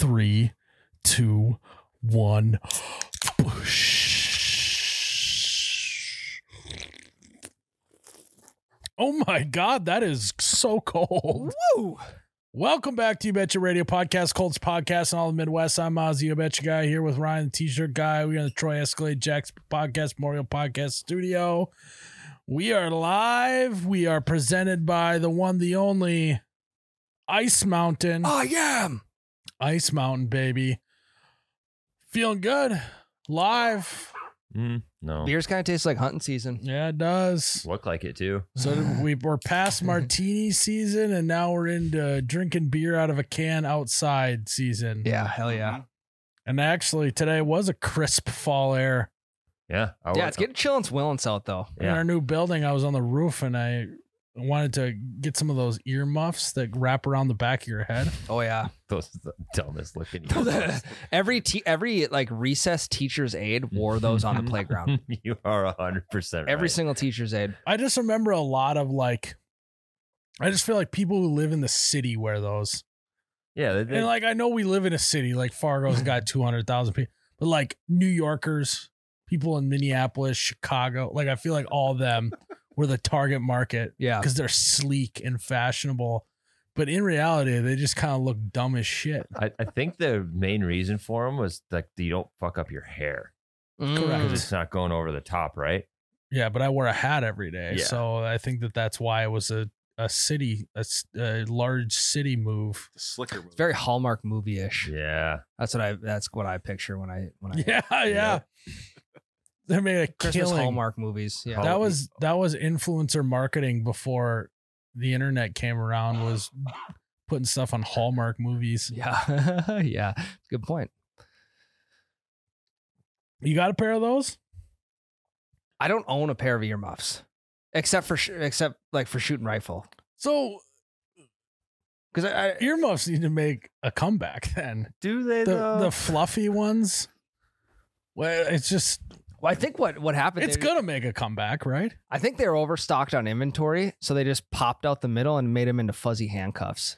3, 2, 1. Oh my God, that is so cold. Woo! Welcome back to You Betcha Radio Podcast, Colts Podcast in all the Midwest. I'm Ozzy, You Betcha Guy, here with Ryan, the T-shirt guy. We're in the Troy Escalade Jacks Podcast, Memorial Podcast Studio. We are live. We are presented by the one, the only Ice Mountain. I am. Ice Mountain, baby. Feeling good. Live. No. Beers kind of taste like hunting season. Yeah, it does. Look like it too. So we're past martini season, and now we're into drinking beer out of a can outside season. Yeah, hell yeah. And actually, today was a crisp fall air. Yeah. Yeah, it's getting chill in Willens out though. In our new building, I was on the roof, and I wanted to get some of those earmuffs that wrap around the back of your head. Oh yeah. Those are the dumbest looking. every like recess teacher's aide wore those on the playground. You are 100% right. Every single teacher's aide. I just remember a lot of I just feel like people who live in the city wear those. Yeah. And I know we live in a city, like Fargo's got 200,000 people, but like New Yorkers, people in Minneapolis, Chicago, I feel like all of them were the target market. Yeah. Because they're sleek and fashionable. But in reality, they just kind of look dumb as shit. I think the main reason for them was like you don't fuck up your hair Correct. because it's not going over the top, right? Yeah, but I wear a hat every day. Yeah. So I think that's why it was a large city move. The slicker move. It's very Hallmark movie-ish. Yeah. That's what I picture when I Yeah. They made a Christmas killing. Hallmark movies. Yeah. That was influencer marketing before the internet came around, was putting stuff on Hallmark movies. Yeah. Yeah. Good point. You got a pair of those? I don't own a pair of earmuffs except for shooting rifle. So Because earmuffs need to make a comeback then. Do they though? The fluffy ones? Well, it's just... I think what happened. It's going to make a comeback, right? I think they were overstocked on inventory, so they just popped out the middle and made them into fuzzy handcuffs.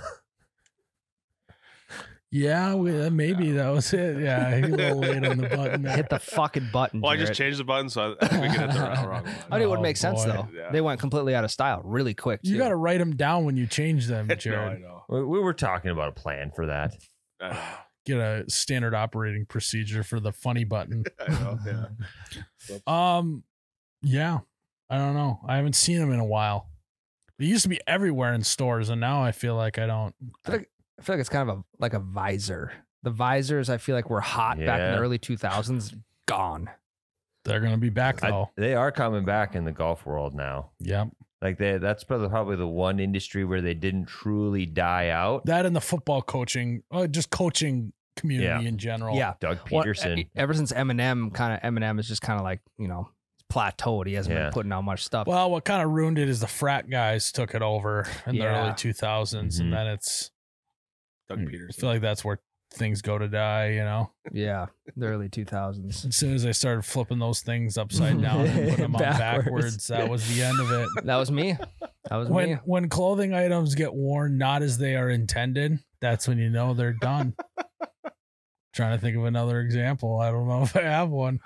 Yeah, maybe that was it. Yeah, you're a little late on the button there. Hit the fucking button. Well, I just Jarrett. changed the button, so I think we can hit the wrong one. I mean, it would Oh, make sense boy. though. Yeah. They went completely out of style really quick. You too. got to write them down when you change them, No, I Jared. know. We were talking about a plan for that. I know. Get a standard operating procedure for the funny button. I know. Yeah. Yeah, I don't know. I haven't seen them in a while. They used to be everywhere in stores, and now I feel like I don't. I feel like it's kind of like a visor. The visors I feel like were hot back in the Yeah. early 2000s. Gone. They're gonna be back though. They are coming back in the golf world now. Yep. Like that's probably the one industry where they didn't truly die out. That and the football coaching, just coaching community in general. Yeah. Doug Well, Peterson. ever since Eminem is just kind of like plateaued. He hasn't been putting out much stuff. Well, what kind of ruined it is the frat guys took it over in the Yeah. early 2000s, and then it's. Doug I Peterson. feel like that's where things go to die. Yeah, the early 2000s. As soon as I started flipping those things upside down and putting them on backwards, that was the end of it. That was me. That was me. When clothing items get worn not as they are intended, that's when you know they're done. Trying to think of another example. I don't know if I have one.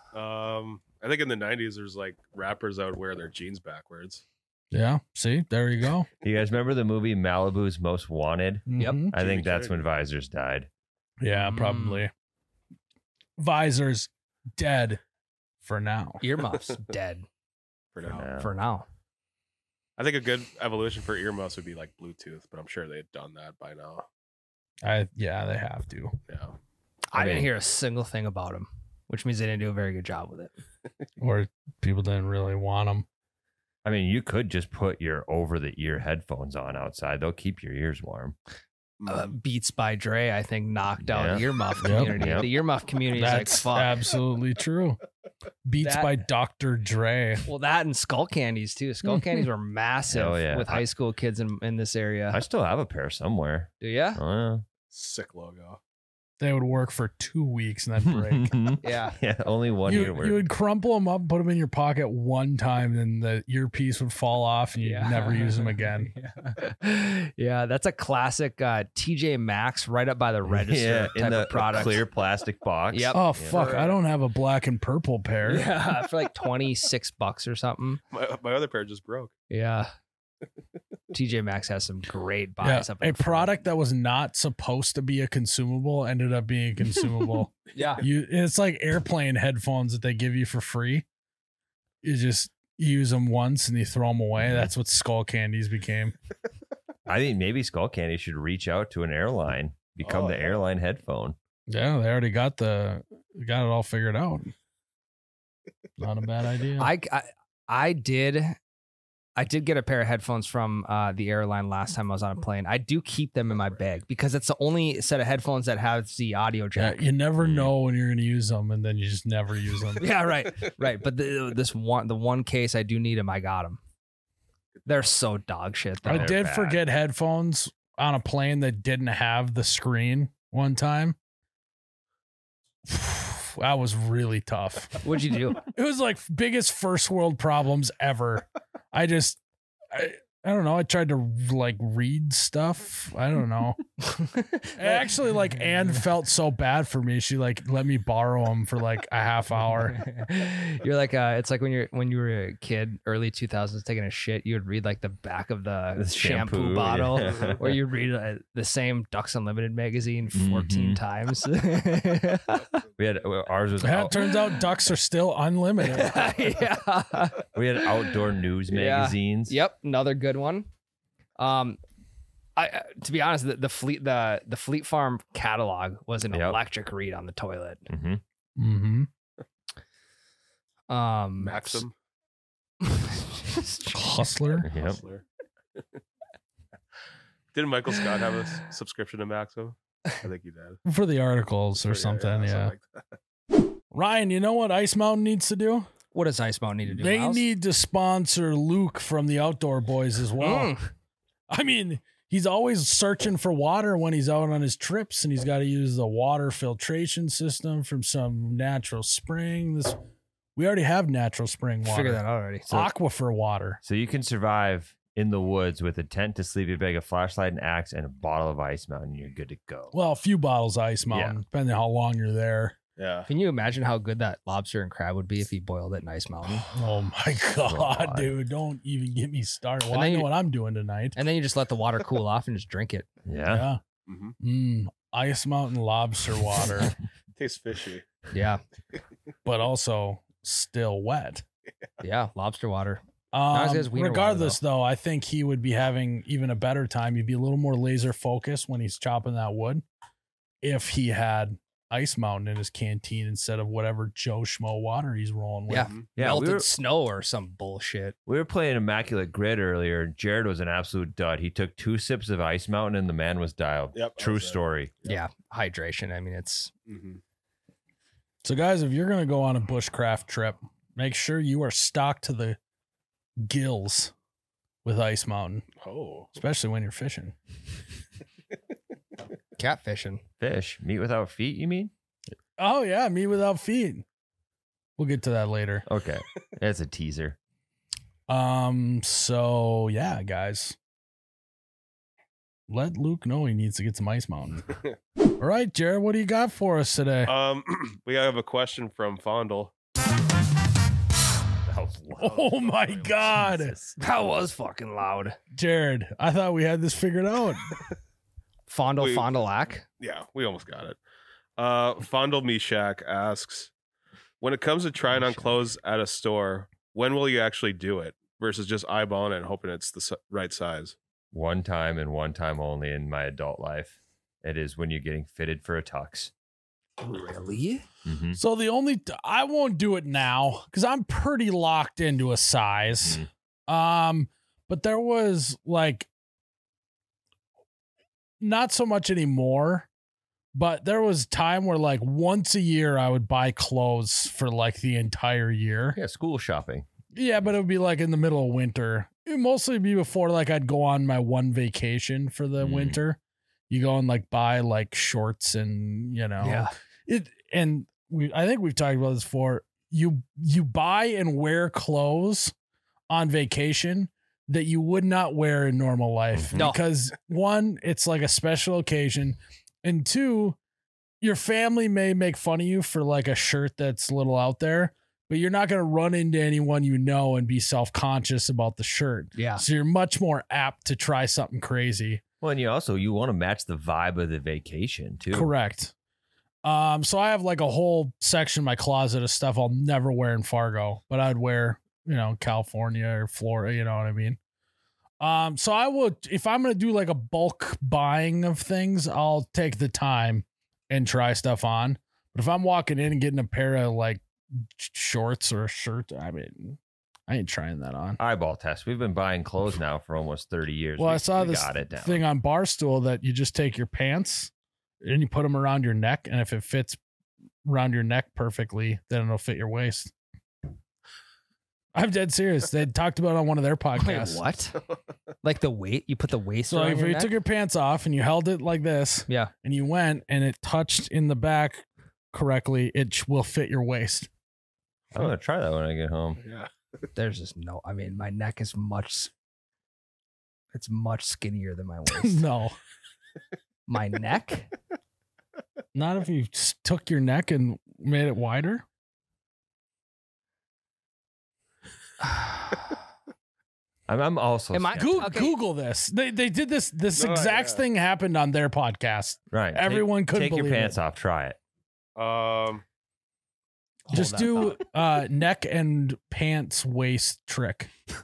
I think in the 90s, there's like rappers that would wear their jeans backwards. Yeah. See, there you go. You guys remember the movie Malibu's Most Wanted? Yep. Mhm. I think Jimmy that's when Visors died. Yeah, Mm. probably. Visors dead for now. Earmuffs dead For now. now. for now. I think a good evolution for earmuffs would be like Bluetooth, but I'm sure they've done that by now. Yeah, they have to. Yeah. I didn't mean- hear a single thing about him, which means they didn't do a very good job with it. Or people didn't really want them. I mean, you could just put your over-the-ear headphones on outside. They'll keep your ears warm. Beats by Dre, I think, knocked out the Yeah. earmuff Yep. community. Yep. The earmuff community is like, That's fuck. absolutely true. Beats That- by Dr. Dre. Well, that and skull candies too. Skull candies were massive Oh, yeah. with high school kids in this area. I still have a pair somewhere. Do ya? Oh, Sick logo. they would work for 2 weeks and then break. Yeah. Yeah, only one you earworm. would crumple them up, put them in your pocket one time, and the earpiece would fall off, and you'd never use them again. Yeah, that's a classic TJ Maxx right up by the register in type the of product. clear plastic box. Yep. Oh fuck! I don't have a black and purple pair. Yeah, for like $26 or something. My other pair just broke. Yeah. TJ Maxx has some great Yeah, buys up a in front. product that was not supposed to be a consumable ended up being a consumable. Yeah. It's like airplane headphones that they give you for free. You just use them once and you throw them away. That's what skull candies became. I think maybe Skull Candy should reach out to an airline, become the airline headphone. Yeah, they already got it all figured out. Not a bad idea. I did get a pair of headphones from the airline last time I was on a plane. I do keep them in my bag because it's the only set of headphones that has the audio Yeah, jack. you never know when you're going to use them, and then you just never use them. Yeah, right. But the one case I do need them, I got them. They're so dog shit though. I They're did bad. forget headphones on a plane that didn't have the screen one time. That was really tough. What'd you do? It was like biggest first world problems ever. I don't know. I tried to like read stuff. I don't know. Actually, like Anne felt so bad for me. She like let me borrow them for like a half hour. You're like it's like when you were a kid, early 2000s, taking a shit. You would read like the back of the shampoo shampoo, bottle, yeah. or you read the same Ducks Unlimited magazine 14 times. We had ours was That out, turns out ducks are still unlimited. Yeah. we had outdoor news Yeah. magazines. Yep, another good one. I to be honest, the Fleet Farm catalog was an Yep. electric read on the toilet. hmm Mm-hmm. Maxim. Hustler. Yep. Hustler. Didn't Michael Scott have a subscription to Maxim? I think he did. For the articles or something. Yeah. like that. Ryan, you know what Ice Mountain needs to do? What does Ice Mountain need to do? They Miles? need to sponsor Luke from the Outdoor Boys as well. Mm. I mean, he's always searching for water when he's out on his trips, and he's got to use the water filtration system from some natural spring. We already have natural spring water. Figure that out already. Aquifer water. So you can survive in the woods with a tent to sleep, a bag of flashlight, an axe, and a bottle of Ice Mountain. You're good to go. Well, a few bottles of Ice Mountain, depending on how long you're there. Yeah. Can you imagine how good that lobster and crab would be if he boiled it in Ice Mountain? Oh my God, God. dude. Don't even get me started. Well, And I then know you- what I'm doing tonight. And then you just let the water cool off and just drink it. Yeah. Mm-hmm. Ice Mountain lobster water, Tastes fishy. Yeah. but also still wet. Yeah. Lobster water. Not as good as wiener water, Regardless, though, I think he would be having even a better time. He'd be a little more laser focused when he's chopping that wood if he had Ice Mountain in his canteen instead of whatever Joe Schmo water he's rolling with. Yeah. Yeah, Melted snow or some bullshit. we were playing Immaculate Grid earlier. Jared was an absolute dud. He took 2 sips of Ice Mountain and the man was dialed. Yep. True That's it. story. Yeah. Hydration. I mean, it's Mm-hmm. So, guys, if you're going to go on a bushcraft trip, make sure you are stocked to the gills with Ice Mountain, Oh. especially when you're fishing. catfishing. Fish. Meat without feet, you mean? Oh, yeah, meat without feet. We'll get to that later. Okay. That's a teaser. So yeah, guys. Let Luke know he needs to get some Ice Mountain. All right, Jared, what do you got for us today? We have a question from Fondle. Oh my God. Jesus. That was fucking loud. Jared, I thought we had this figured out. Fondle Wait. Fondleac. Yeah, we almost got it. Fondle Mishak asks, when it comes to trying on clothes at a store, when will you actually do it versus just eyeballing it and hoping it's the right size? One time and one time only in my adult life. It is when you're getting fitted for a tux. Really? Mm-hmm. So I won't do it now because I'm pretty locked into a size. But there was like not so much anymore, but there was time where like once a year I would buy clothes for like the entire year. Yeah, school shopping. Yeah, but it would be like in the middle of winter. It would mostly be before like I'd go on my one vacation for the winter. You go and like buy like shorts and I think we've talked about this before. You buy and wear clothes on vacation that you would not wear in normal life. No. Because one, it's like a special occasion, and two, your family may make fun of you for like a shirt that's a little out there, but you're not going to run into anyone and be self-conscious about the shirt. Yeah. So you're much more apt to try something crazy. Well, and you want to match the vibe of the vacation too. Correct. So I have like a whole section in my closet of stuff I'll never wear in Fargo, but I'd wear, California or Florida, you know what I mean? So I would, if I'm going to do like a bulk buying of things, I'll take the time and try stuff on. But if I'm walking in and getting a pair of like shorts or a shirt, I mean, I ain't trying that on. Eyeball test. We've been buying clothes now for almost 30 years. Well, We I saw this got it down. thing on Barstool that you just take your pants and you put them around your neck, and if it fits around your neck perfectly, then it'll fit your waist. I'm dead serious. They talked about it on one of their podcasts. Wait, what? Like the weight? You put the waist So around if your you neck? took your pants off and you held it like this, Yeah. and you went and it touched in the back correctly, it will fit your waist. I'm gonna try that when I get home. Yeah. There's just no. I mean, my neck is much. It's much skinnier than my waist. No, My neck? not if you took your neck and made it wider. I'm also Am I- skeptical. Okay. Google this. They did this. This No, exact yeah. thing happened on their podcast. right. Everyone couldn't take your believe pants it. off. Try it. Just Hold do that neck and pants waist trick.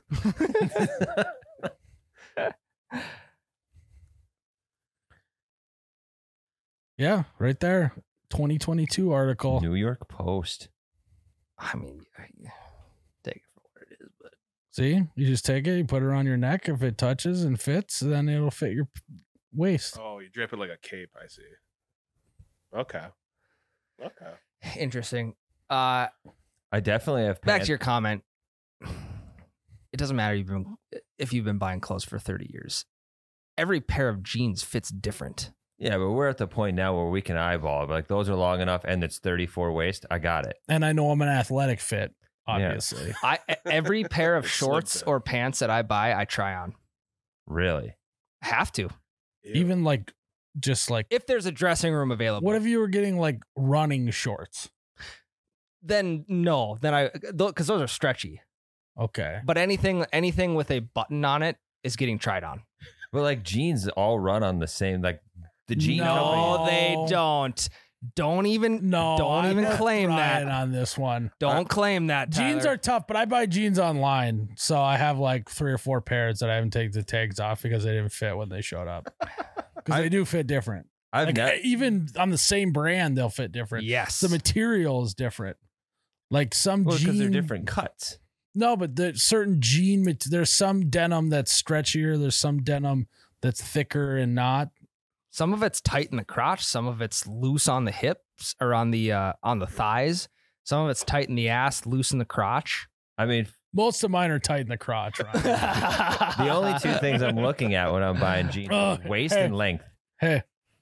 Yeah, right there. 2022 article. New York Post. I mean, take it for what it is, but See, you just take it, you put it on your neck. If it touches and fits, then it'll fit your waist. Oh, you drape it like a cape. I see. Okay. interesting. I definitely have Back pants. to your comment. It doesn't matter if you've been buying clothes for 30 years. Every pair of jeans fits different. Yeah, but we're at the point now where we can eyeball. Like those are long enough, and it's 34 waist. I got it. And I know I'm an athletic fit, obviously. Every pair of It's shorts slim fit. or pants that I buy, I try on. Really? Have to. Even like, just like, If there's a dressing room available. what if you were getting like running shorts? Then no. Then because those are stretchy. Okay. But anything with a button on it is getting tried on. But like jeans all run on the same, like the jean No. company. No, they don't. Don't even I'm even with claim Ryan that. on this one. Don't claim that. Jeans Tyler. are tough, but I buy jeans online. So I have like 3 or 4 pairs that I haven't taken the tags off because they didn't fit when they showed up. Because they do fit different. I've Like, never. even on the same brand, they'll fit different. Yes. The material is different. Like some Well, because they're jean, different cuts. No, but there's certain jean. There's some denim that's stretchier. There's some denim that's thicker and not. Some of it's tight in the crotch. Some of it's loose on the hips or on the thighs. Some of it's tight in the ass, loose in the crotch. I mean, Most of mine are tight in the crotch. Right? the only two things I'm looking at when I'm buying jeans are waist Hey. and length. Hey,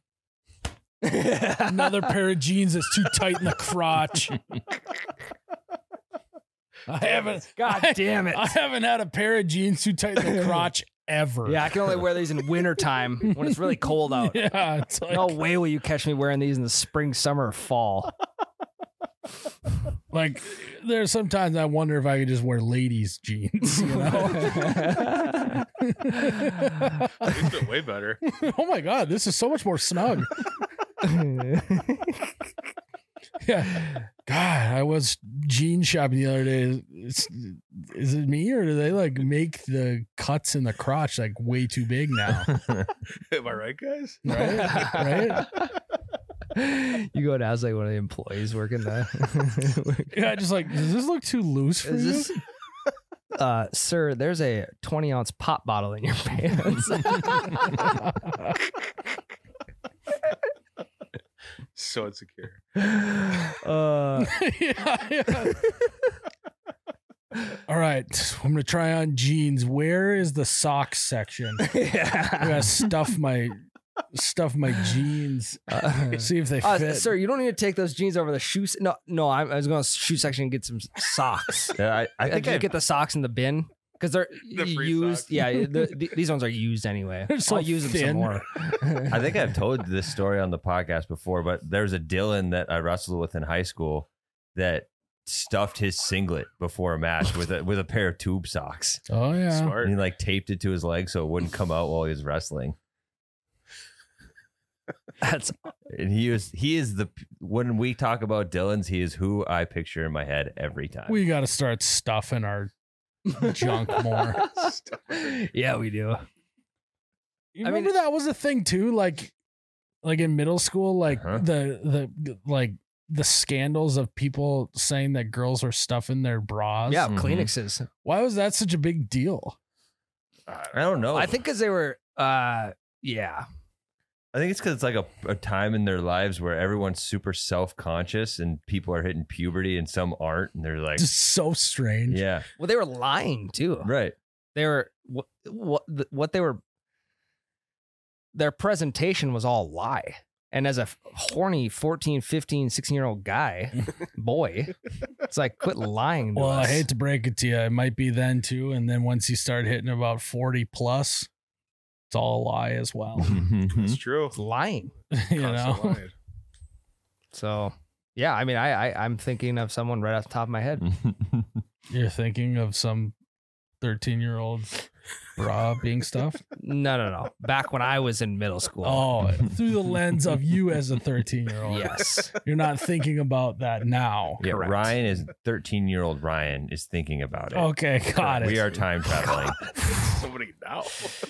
another pair of jeans that's too tight in the crotch. I haven't. God damn it. I haven't had a pair of jeans too tight in the crotch ever. Yeah, I can only wear these in wintertime when it's really cold out. Yeah, it's like, No way will you catch me wearing these in the spring, summer, or fall. like there's sometimes I wonder if I could just wear ladies' jeans. You know? These fit way better. Oh my god, this is so much more snug. Yeah. God, I was jean shopping the other day. Is it me or do they like make the cuts in the crotch like way too big now? Am I right, guys? Right? You go to ask like one of the employees working there. Yeah, just like, does this look too loose for you? Is this, sir, there's a 20-ounce pop bottle in your pants. So insecure. uh, Yeah. All right, I'm gonna try on jeans. Where is the socks section? I gotta stuff my stuff my jeans. See if they fit. Sir, you don't need to take those jeans over the shoes. No, I was going to shoe section and get some socks. Yeah, I think I get the socks in the bin because they're The free used. socks. Yeah, these ones are used anyway. They're so I'll use them some thin. more. I think I've told this story on the podcast before, but there's a Dylan that I wrestled with in high school that stuffed his singlet before a match with a pair of tube socks. Oh yeah. Smart. And he like taped it to his leg so it wouldn't come out while he was wrestling. That's And he is when we talk about Dylan's, he is who I picture in my head every time. We got to start stuffing our junk more. yeah, we do. You I mean- remember that was a thing too, like in middle school, like Uh-huh. the scandals of people saying that girls are stuffing their bras. Yeah, Mhm. Kleenexes. Why was that such a big deal? I don't know. I think because they were. Yeah. I think it's because it's like a time in their lives where everyone's super self-conscious and people are hitting puberty and some aren't, and they're like, Just so strange. yeah, Well, they were lying too. right. They were what they were. Their presentation was all lie. And as a horny 14, 15, 16-year-old guy, boy, it's like, quit lying to Well, us. I hate to break it to you, it might be then too. And then once you start hitting about 40 plus, it's all a lie as well. It's true. It's lying. you Constant know, lying. So, yeah, I mean, I'm thinking of someone right off the top of my head. you're thinking of some 13-year-old bra being stuffed. No. Back when I was in middle school. Oh, through the lens of you as a 13-year-old. Yes. You're not thinking about that now. Yeah, Correct. Ryan is 13-year-old Ryan is thinking about it. Okay, got it. We are time traveling. Somebody now.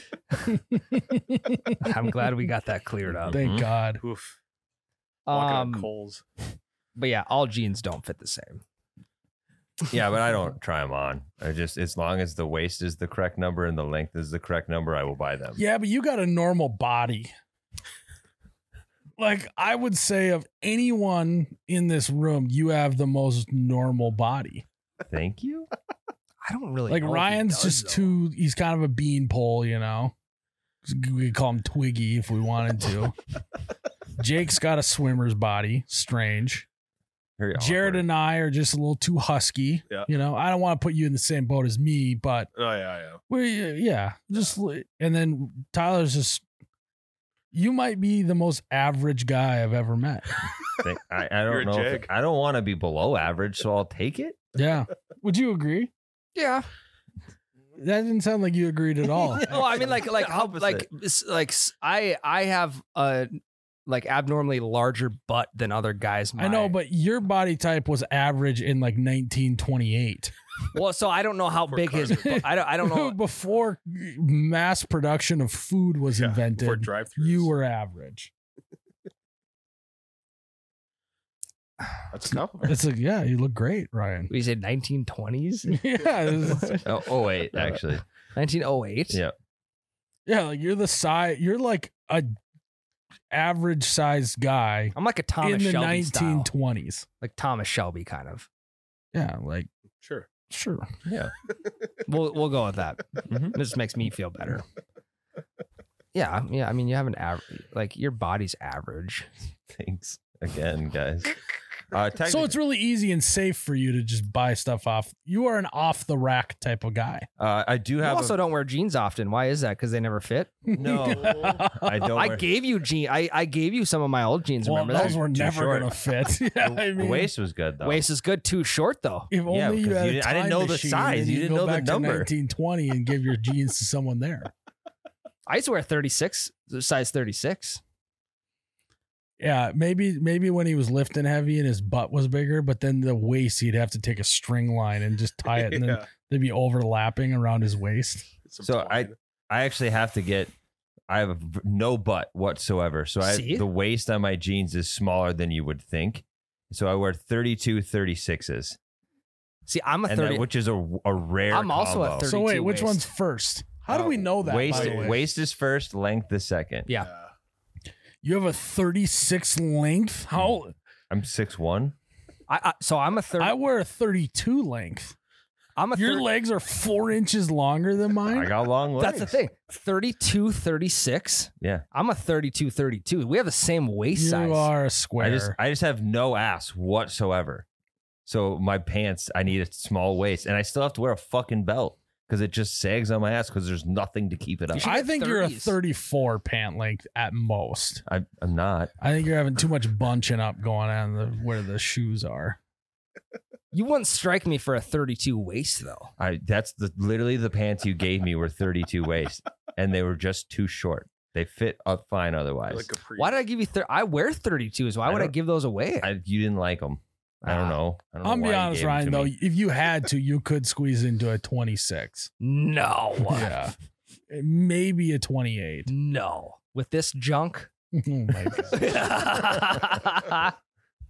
I'm glad we got that cleared up. Thank God. Oof. Walking on Um, coals. but yeah, all jeans don't fit the same. Yeah, but I don't try them on. I just, as long as the waist is the correct number and the length is the correct number, I will buy them. Yeah, but you got a normal body. Like, I would say of anyone in this room, you have the most normal body. Thank you. I don't really Like, know if he Ryan's does, just though. he's kind of a beanpole, you know? We could call him Twiggy if we wanted to. Jake's got a swimmer's body. Strange. Very Jared awkward. and I are just a little too husky. Yeah. You know, I don't want to put you in the same boat as me, but Oh yeah. and then Tyler's just, you might be the most average guy I've ever met. I You're a don't know. jag. I don't want to be below average, so I'll take it. Yeah. Would you agree? Yeah. That didn't sound like you agreed at all. No, I mean like The how opposite. I have a like abnormally larger butt than other guys. I know, but your body type was average in like 1928. well, so I don't know how For big his. cars. I don't know. Before mass production of food was For invented, drive-thrus. you were average. That's a compliment. It's like, yeah, you look great, Ryan. We said 1920s, Yeah, Oh wait, actually, 1908. yeah. yeah, like you're the size. You're like a average sized guy I'm like a Thomas in the Shelby style. 1920s. Like Thomas Shelby kind of. Yeah, like Sure. sure. Yeah. We'll go with that. Mhm. This makes me feel better. Yeah. I mean, you have an average. Like your body's average. Thanks again, guys. So it's really easy and safe for you to just buy stuff off. You are an off the rack type of guy. I do You have. also don't wear jeans often. Why is that? Because they never fit. No, I don't. I wear- gave you jeans. I gave you some of my old jeans. Well, Remember those that? were Too never short. gonna fit. Yeah, I the mean, waist was good though. Waist is good. Too short though. if only Yeah, you because had you a didn't- I didn't time know the machine size. and You could didn't go know the back to number. 1920 and give your jeans to someone there. I used to wear 36, size 36. Yeah, maybe when he was lifting heavy and his butt was bigger, but then the waist he'd have to take a string line and just tie it, and then Yeah. they'd be overlapping around his waist. It's So implied. I actually have to get. I have no butt whatsoever. So See? the waist on my jeans is smaller than you would think. So I wear 32 36s, See, I'm a and 30. which is a rare. I'm also at combo. 30. So wait, 32 which waist. one's first? How do we know that? Waist, by the way? waist is first, length is second. Yeah. You have a 36 length. How? I'm 6'1". So I'm a 30. I wear a 32 length. Your legs are 4 inches longer than mine. I got long legs. That's the thing. 32, 36. Yeah. I'm a 32, 32. We have the same waist You size. are a square. I just have no ass whatsoever. So my pants, I need a small waist, and I still have to wear a fucking belt because it just sags on my ass because there's nothing to keep it up. should I get think you're a 30s. 34 pant length at most. I'm not. I think you're having too much bunching up going on where the shoes are. You wouldn't strike me for a 32 waist though. That's literally the pants you gave me were 32 waist, and they were just too short. They fit up fine otherwise. Like Capri. Why did I give you? I wear 32s. Why would I give those away? You didn't like them. I don't know. I'll be honest, Ryan, though. If you had to, you could squeeze into a 26. No. Yeah. Maybe a 28. No. With this junk. Oh my God.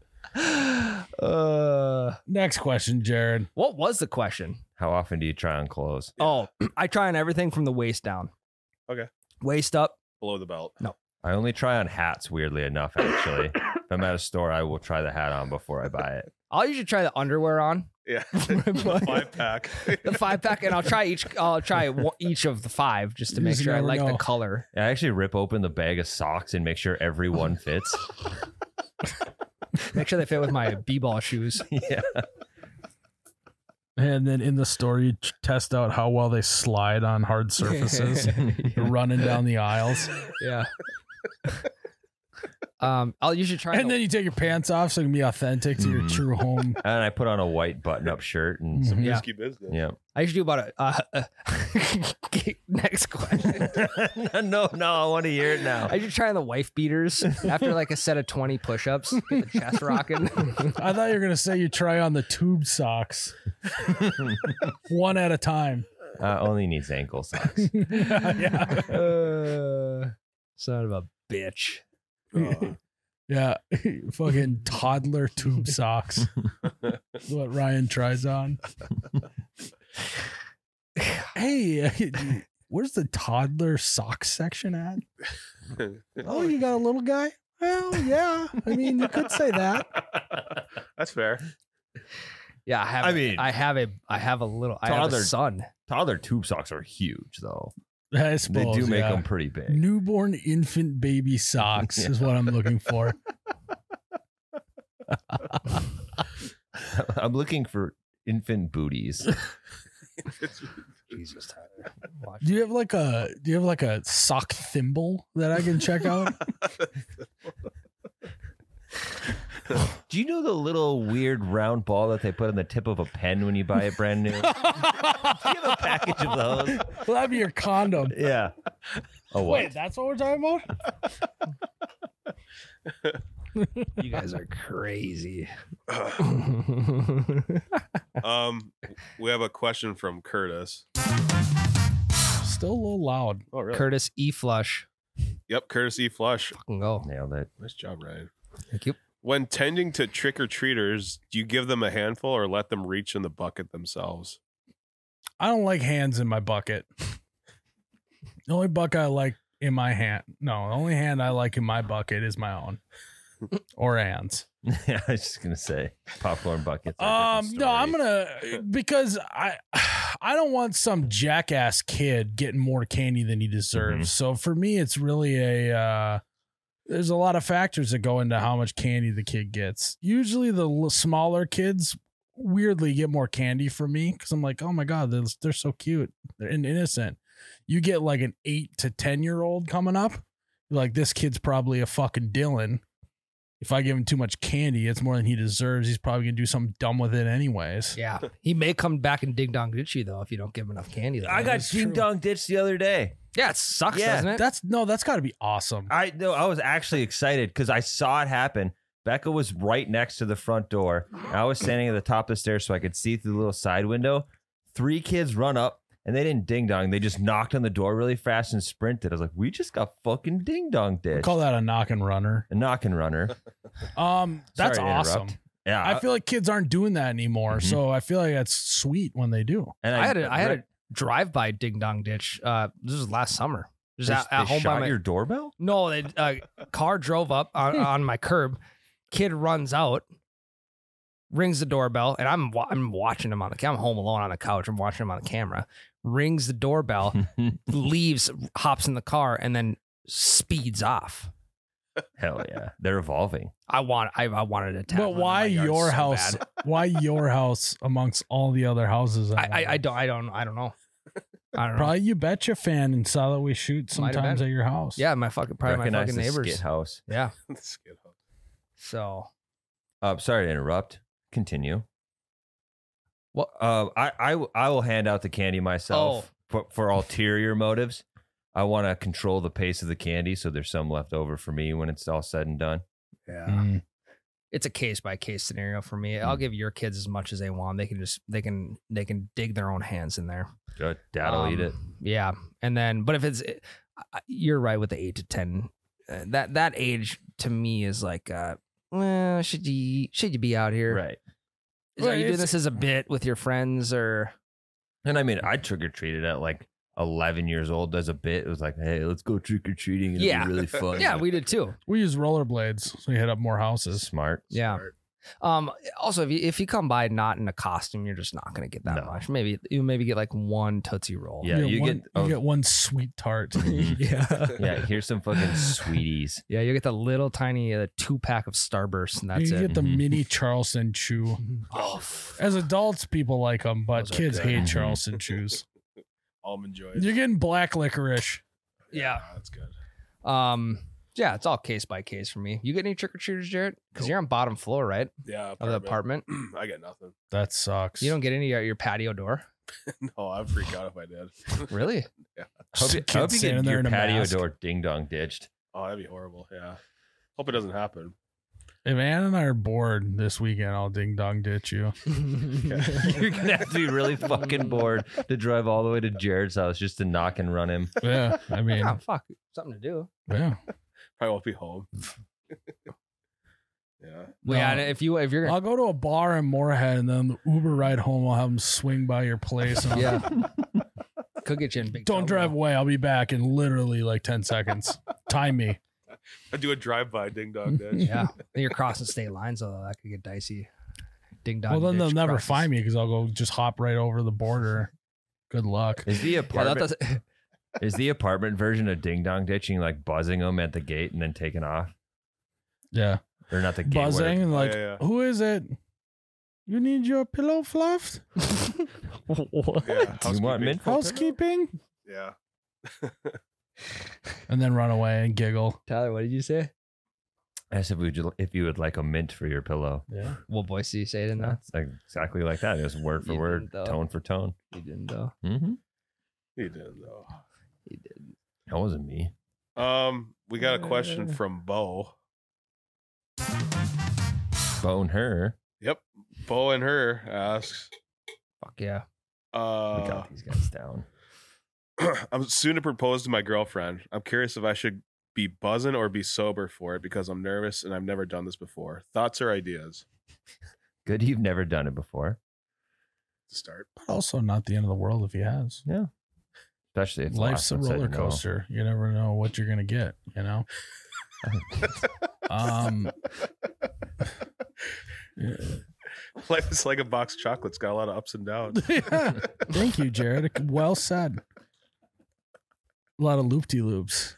Next question, Jared. What was the question? How often do you try on clothes? Oh, I try on everything from the waist down. Okay. Waist up. Below the belt. No. I only try on hats, weirdly enough, actually. If I'm at a store, I will try the hat on before I buy it. I'll usually try the underwear on. Yeah. The 5-pack. The 5-pack, and I'll try each of the 5 just to You make just sure I never like know. the color. I actually rip open the bag of socks and make sure every one fits. Make sure they fit with my b-ball shoes. Yeah. And then in the store, you test out how well they slide on hard surfaces. You're running down the aisles. Yeah. I'll usually try. And then you take your pants off so it can be authentic to your true home. And I put on a white button-up shirt and some. Yeah. Risky business. Yeah. I usually do about a. Next question. No, I want to hear it now. I usually try on the wife beaters after like a set of 20 push-ups. Get the chest rocking. I thought you were going to say you try on the tube socks. One at a time. Only needs ankle socks. Yeah. Son of a bitch. Yeah. Fucking toddler tube socks. That's what Ryan tries on. Hey, where's the toddler sock section at? Oh, you got a little guy? Well, yeah. I mean, you could say that. That's fair. Yeah, I have Toddler- a son. Toddler tube socks are huge, though. I suppose They do make yeah. them pretty big. Newborn infant baby socks is what I'm looking for. I'm looking for infant booties. Jesus, Tyler. Watch. Do you have like a sock thimble that I can check out? Do you know the little weird round ball that they put on the tip of a pen when you buy it brand new? Do you have a package of those? Well, that'd be your condom. Yeah. Oh, what? Wait, that's what we're talking about? You guys are crazy. We have a question from Curtis. Still a little loud. Oh, really? Curtis E. Flush. Yep, Curtis E. Flush. Fucking go. Nailed it. Nice job, Ryan. Thank you. When tending to trick-or-treaters, do you give them a handful or let them reach in the bucket themselves? I don't like hands in my bucket. The only bucket I like in my hand. No, the only hand I like in my bucket is my own. Or Anne's. Yeah, I was just gonna say popcorn buckets. are a different No, I'm story. gonna because I don't want some jackass kid getting more candy than he deserves. So for me, it's really there's a lot of factors that go into how much candy the kid gets. Usually, the smaller kids weirdly get more candy from me because I'm like, oh my god, they're so cute, they're innocent. You get like an 8 to 10-year-old coming up, you're like, this kid's probably a fucking Dylan. If I give him too much candy, it's more than he deserves. He's probably gonna do something dumb with it anyways. Yeah. He may come back and ding dong ditch you though if you don't give him enough candy. Though. I got That's ding true. dong ditched the other day. Yeah, it sucks, Yeah, doesn't it? That's got to be awesome. I was actually excited because I saw it happen. Becca was right next to the front door. I was standing at the top of the stairs so I could see through the little side window. 3 kids run up and they didn't ding dong. They just knocked on the door really fast and sprinted. I was like, we just got fucking ding dong We ditched. call that a knock and runner. A knock and runner. That's Sorry to interrupt. awesome. Yeah. I feel like kids aren't doing that anymore, Mhm. so I feel like that's sweet when they do. and I had a drive-by ding dong ditch. This was last summer. Just They at home by shot my your doorbell? No, car drove up on my curb. Kid runs out, rings the doorbell, and I'm watching him on the camera. I'm home alone on the couch. I'm watching him on the camera. Rings the doorbell, leaves, hops in the car, and then speeds off. Hell yeah. They're evolving. I wanted to tap. But why your house? Why your house amongst all the other houses? I don't know. I don't know. Probably You Betcha fan and saw that we shoot Might have sometimes been. at your house. Yeah, my fucking Recognize the neighbors. skit house. Yeah. Skid house. So Sorry to interrupt. Continue. What? I will hand out the candy myself for ulterior motives. I want to control the pace of the candy, so there's some left over for me when it's all said and done. Yeah. Mm. it's a case by case scenario for me. I'll give your kids as much as they want. They can dig their own hands in there. Good. Dad'll eat it. Yeah, and then but if it's you're right with the 8 to 10. That age to me is like, well, should you be out here? Right. Are you doing this as a bit with your friends or? And I mean, I trick or treated at like 11 years old as a bit. It was like, hey, let's go trick or treating. It'll be really fun. Yeah, we did too. We use rollerblades, so we hit up more houses. Smart. Yeah. Also, if you come by not in a costume, you're just not going to get that No. much. Maybe you get like one Tootsie Roll. Yeah, you get one sweet tart. yeah. Yeah, here's some fucking sweeties. Yeah, you get the little tiny 2-pack of Starburst, and that's you it. get the Mhm. mini Charleston chew. Oh, As adults, people like them, but Those are kids good. hate Mhm. Charleston chews. Almond Joys. You're getting black licorice. Yeah. That's good. Yeah, it's all case by case for me. You get any trick or treaters, Jared? Because you're on bottom floor, right, Yeah. of the apartment. I get nothing. That sucks. You don't get any at your patio door. No, I'd freak out if I did. Really? Hope you Kids get standing there your in a patio mask. door ding dong ditched. Oh, that'd be horrible. Yeah. Hope it doesn't happen. If Ann and I are bored this weekend, I'll ding dong ditch you. You're gonna have to be really fucking bored to drive all the way to Jared's house just to knock and run him. Yeah, I mean, Yeah, fuck, something to do. yeah. Probably won't be home. Yeah. Well, yeah, and if you're I'll go to a bar in Moorhead, and then the Uber ride home, I'll have them swing by your place. And I'll- yeah, could get you in big. Don't trouble. drive away. I'll be back in literally like 10 seconds. Time me. I do a drive-by ding dong ditch. Yeah, then you're crossing state lines, though. That could get dicey. Ding dong. Well, then they'll ditch never crosses. find me because I'll go just hop right over the border. Good luck. Is the Yeah, that apartment does. is the apartment version of ding dong ditching like buzzing them at the gate and then taking off? Yeah. Or not the gate. Buzzing and like, yeah. who is it? You need your pillow fluffed? Yeah. Do you want mint? Housekeeping? Yeah. And then run away and giggle. Tyler, what did you say? I said, if you would like a mint for your pillow. Yeah. What voice did you say it in? Though That's like exactly like that. It was word for You word, didn't, though. tone for tone. you didn't though. Mm-hmm. He did though. You did. That wasn't me. We got a question from Bo. Bone her. Yep. Bo and her asks, Fuck yeah. We got these guys down. I'm soon to propose to my girlfriend. I'm curious if I should be buzzing or be sober for it because I'm nervous and I've never done this before. Thoughts or ideas Good, you've never done it before. to start? But also not the end of the world if he has. Yeah. Especially if Life's a last one said roller no. coaster. You never know what you're gonna get, you know? Yeah. Life is like a box of chocolates. Got a lot of ups and downs. Yeah. Thank you, Jared. Well said. A lot of loop-de-loops.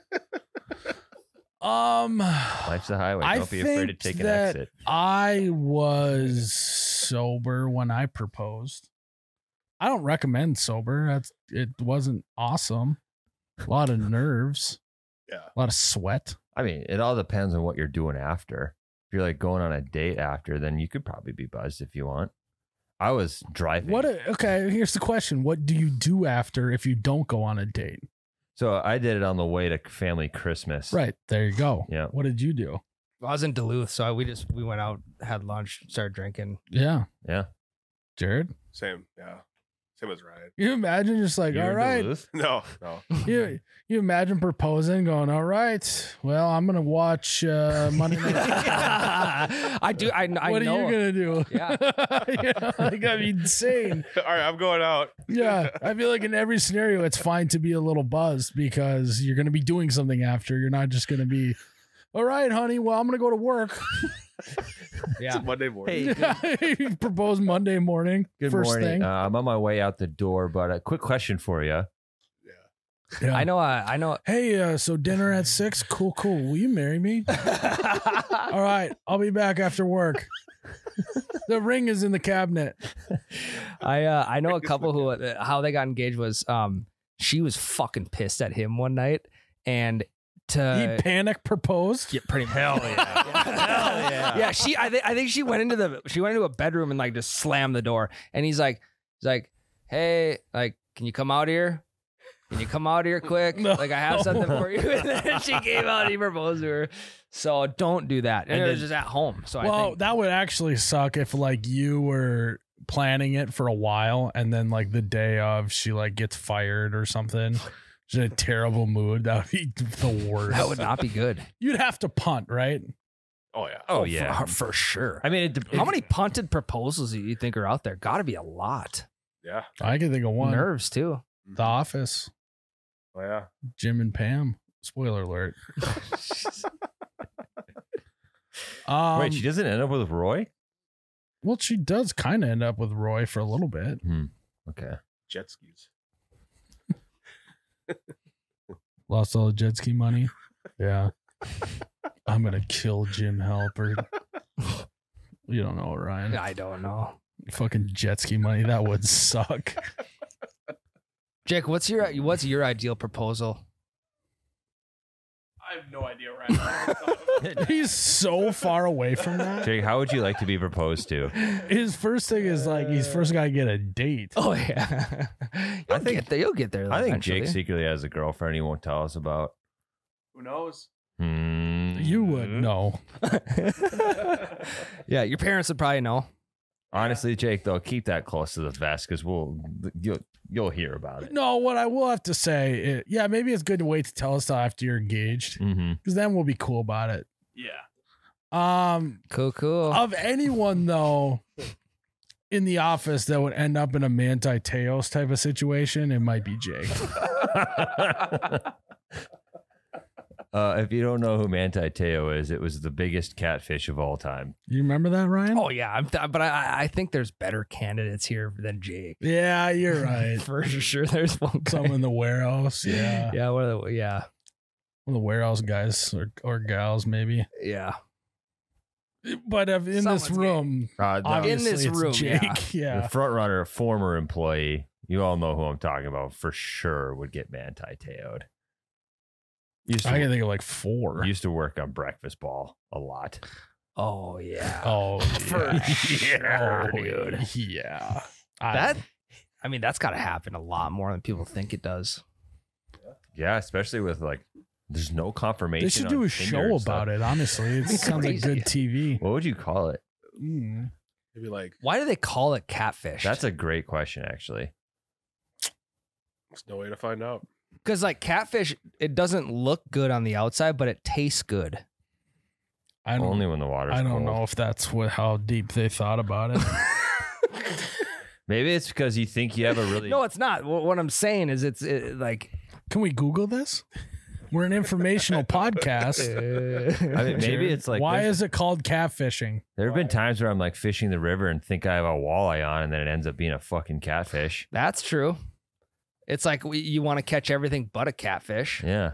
Life's a highway. I Don't be afraid to think take an that exit. I was sober when I proposed. I don't recommend sober. It wasn't awesome. A lot of nerves, Yeah. a lot of sweat. I mean, it all depends on what you're doing after. If you're like going on a date after, then you could probably be buzzed if you want. I was driving. Okay, here's the question. What do you do after if you don't go on a date? So I did it on the way to family Christmas. Right, there you go. Yeah. What did you do? I was in Duluth, so we went out, had lunch, started drinking. Yeah. Yeah. Jared? Same. Yeah. Same as Ryan. You imagine just like, You're all in right. Duluth? No. You imagine proposing, going, all right, well, I'm gonna watch Monday Night. I do. I What know. are you gonna do? Yeah. You know, like, that'd be insane. All right. I'm going out. Yeah, I feel like in every scenario, it's fine to be a little buzzed because you're gonna be doing something after. You're not just gonna be, all right, honey. Well, I'm gonna go to work. It's Yeah. a Monday morning. Hey, He proposed Monday morning. good first morning. thing. I'm on my way out the door, but a quick question for you. Yeah. I know. Hey, so dinner at 6? Cool. Will you marry me? All right, I'll be back after work. The ring is in the cabinet. I know a couple who how they got engaged was she was fucking pissed at him one night and He panic proposed. yeah, pretty much. Hell yeah. Hell yeah. Yeah, I think she went into a bedroom and like just slammed the door. And he's like, hey, like, can you come out here? Can you come out here quick? No. Like I have something for you. And then she came out and he proposed to her. So don't do that. And it was just at home. So I Well, think that would actually suck if like you were planning it for a while and then like the day of she like gets fired or something. She's in a terrible mood. That would be the worst. that would not be good. You'd have to punt, right? Oh yeah. Oh, yeah. For sure. I mean, How many punted proposals do you think are out there? Got to be a lot. Yeah. I can think of one. Nerves too. The Office. Oh yeah. Jim and Pam. Spoiler alert. Wait, she doesn't end up with Roy? Well, she does kind of end up with Roy for a little bit. Okay. Jet skis. Lost all the jet ski money. Yeah. I'm gonna kill Jim Halpert. You don't know, Ryan. I don't know. Fucking jet ski money. That would suck. Jake, what's your ideal proposal? I have no idea right now. He's so far away from that. Jake, how would you like to be proposed to? His first thing is like he's first got to get a date. Oh yeah, you'll get there. I think eventually. Jake secretly has a girlfriend he won't tell us about. Who knows? You would know. Yeah, your parents would probably know. Honestly, Jake, though, keep that close to the vest because you'll hear about it. No, what I will have to say, yeah, maybe it's good to wait to tell us till after you're engaged, Mm-hmm. because then we'll be cool about it. Yeah. Cool. Of anyone though, in the office that would end up in a Manti Te'os type of situation, it might be Jake. If you don't know who Manti Teo is, it was the biggest catfish of all time. You remember that, Ryan? Oh yeah, but I think there's better candidates here than Jake. Yeah, you're right. For sure, there's one guy. Some in the warehouse, yeah. Yeah, one of The warehouse guys or gals, maybe. yeah. But in this Someone's room, obviously In this it's room, Jake. Yeah. The front runner, former employee, you all know who I'm talking about, for sure would get Manti Teo'd. I can think of like 4. Used to work on Breakfast Ball a lot. Oh yeah. Oh, For sure, Oh, dude. Yeah. That's got to happen a lot more than people think it does. Yeah, especially with like, there's no confirmation. They should do a show about it, honestly. It sounds like good TV. What would you call it? Mm. Maybe like Why do they call it catfish? That's a great question, actually. there's no way to find out. Because like catfish, it doesn't look good on the outside, but it tastes good. I don't, Only when the water's I don't cold. know if that's how deep they thought about it. Maybe it's because you think you have a really. No, it's not. What I'm saying is, it's like Can we Google this? We're an informational podcast. I mean, maybe it's like Why there's- is it called catfishing? there have been times where I'm like fishing the river and think I have a walleye on, and then it ends up being a fucking catfish. that's true. It's like you want to catch everything but a catfish. Yeah.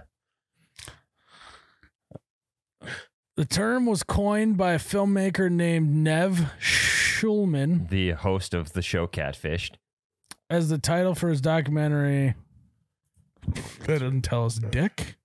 The term was coined by a filmmaker named Nev Schulman The host of the show Catfished. as the title for his documentary. That doesn't tell us dick.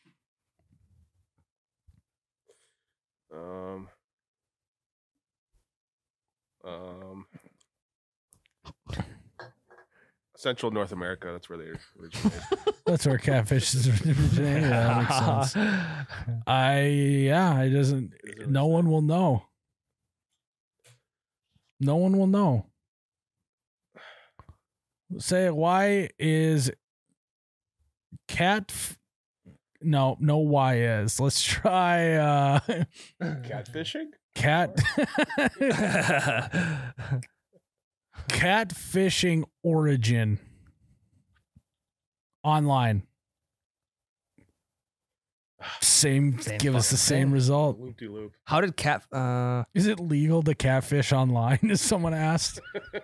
Central North America. That's where they originated. That's where catfish is originated. That makes sense. It doesn't. No one will know. No one will know. Say it. Why is no why is. Let's try Catfishing? cat catfishing origin online. Same give us the fucking same thing. result. Loop de loop. How did cat? Is it legal to catfish online? As someone asked.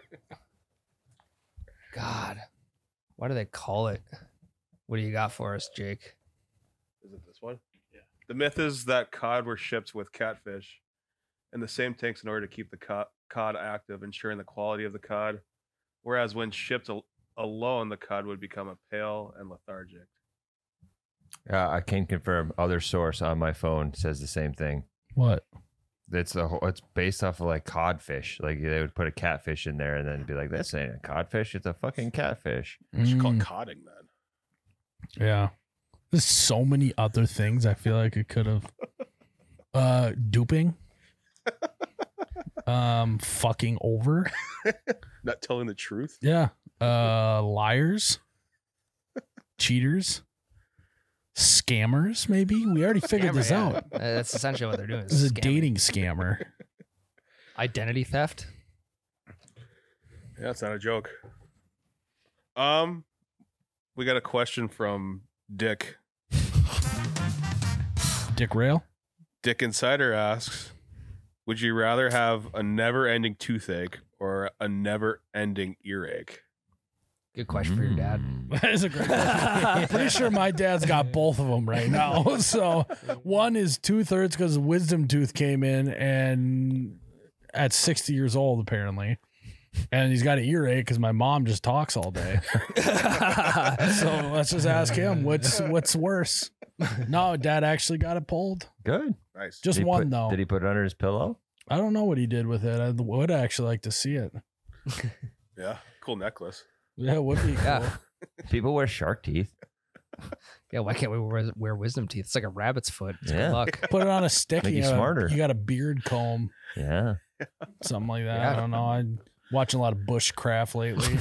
God, what do they call it? What do you got for us, Jake? Is it this one? Yeah. The myth is that cod were shipped with catfish in the same tanks in order to keep the cod active, ensuring the quality of the cod. Whereas when shipped alone, the cod would become pale and lethargic. I can confirm. Other source on my phone says the same thing. What? It's based off of like codfish. Like they would put a catfish in there and then be like, "This ain't a codfish. It's a fucking catfish." We should call it Mm, codding then. yeah. There's so many other things I feel like it could have. Duping. Fucking over. Not telling the truth. Yeah. Liars. Cheaters. Scammers, maybe? We already figured this Scammer, out. yeah. That's essentially what they're doing. This is a scamming. dating scammer. Identity theft. Yeah, it's not a joke. We got a question from Dick. Dick Rail? Dick Insider asks, would you rather have a never-ending toothache or a never-ending earache? Good question for your dad. That is a great question. I'm pretty sure my dad's got both of them right now. So one is 2/3 because wisdom tooth came in and at 60 years old, apparently. And he's got an earache because my mom just talks all day. So let's just ask him what's worse. No, dad actually got it pulled. Good. Nice. Just Did he one put- though. Did he put it under his pillow? I don't know what he did with it. I would actually like to see it. Yeah, cool necklace. Yeah, it would be cool. Yeah. People wear shark teeth. Yeah, why can't we wear wisdom teeth? It's like a rabbit's foot. It's Yeah. good luck. Put it on a stick. Make and you smarter. You got a beard comb, Yeah. something like that. Yeah. I don't know. I'm watching a lot of bushcraft lately.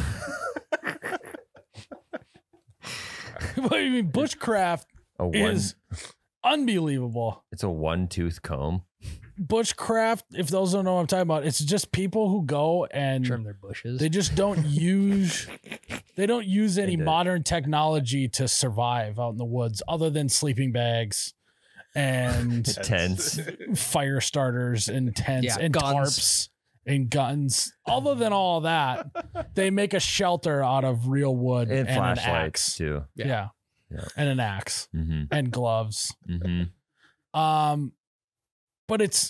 What do you mean? Bushcraft A one. is unbelievable. It's a one-tooth comb. Bushcraft, if those don't know what I'm talking about, it's just people who go and Trim their bushes. they just don't use any do. modern technology to survive out in the woods other than sleeping bags and Tents. fire starters and tents Yeah, and guns. tarps and guns. Other than all that, they make a shelter out of real wood And and, an flashlights axe. too. Yeah. Yeah. And an axe Mm-hmm. and gloves. Mm-hmm. But it's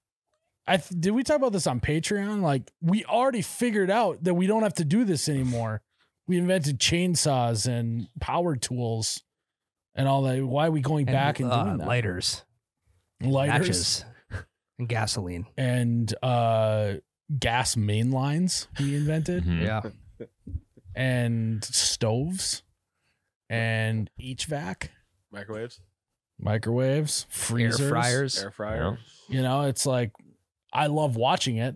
did we talk about this on Patreon? Like we already figured out that we don't have to do this anymore. We invented chainsaws and power tools and all that. Why are we going back and doing that? lighters, Lighters matches, and gasoline. and gas main lines he invented Mhm. Yeah. and stoves and HVAC, microwaves, freezers, Air fryers. Air fryer. You know, it's like I love watching it,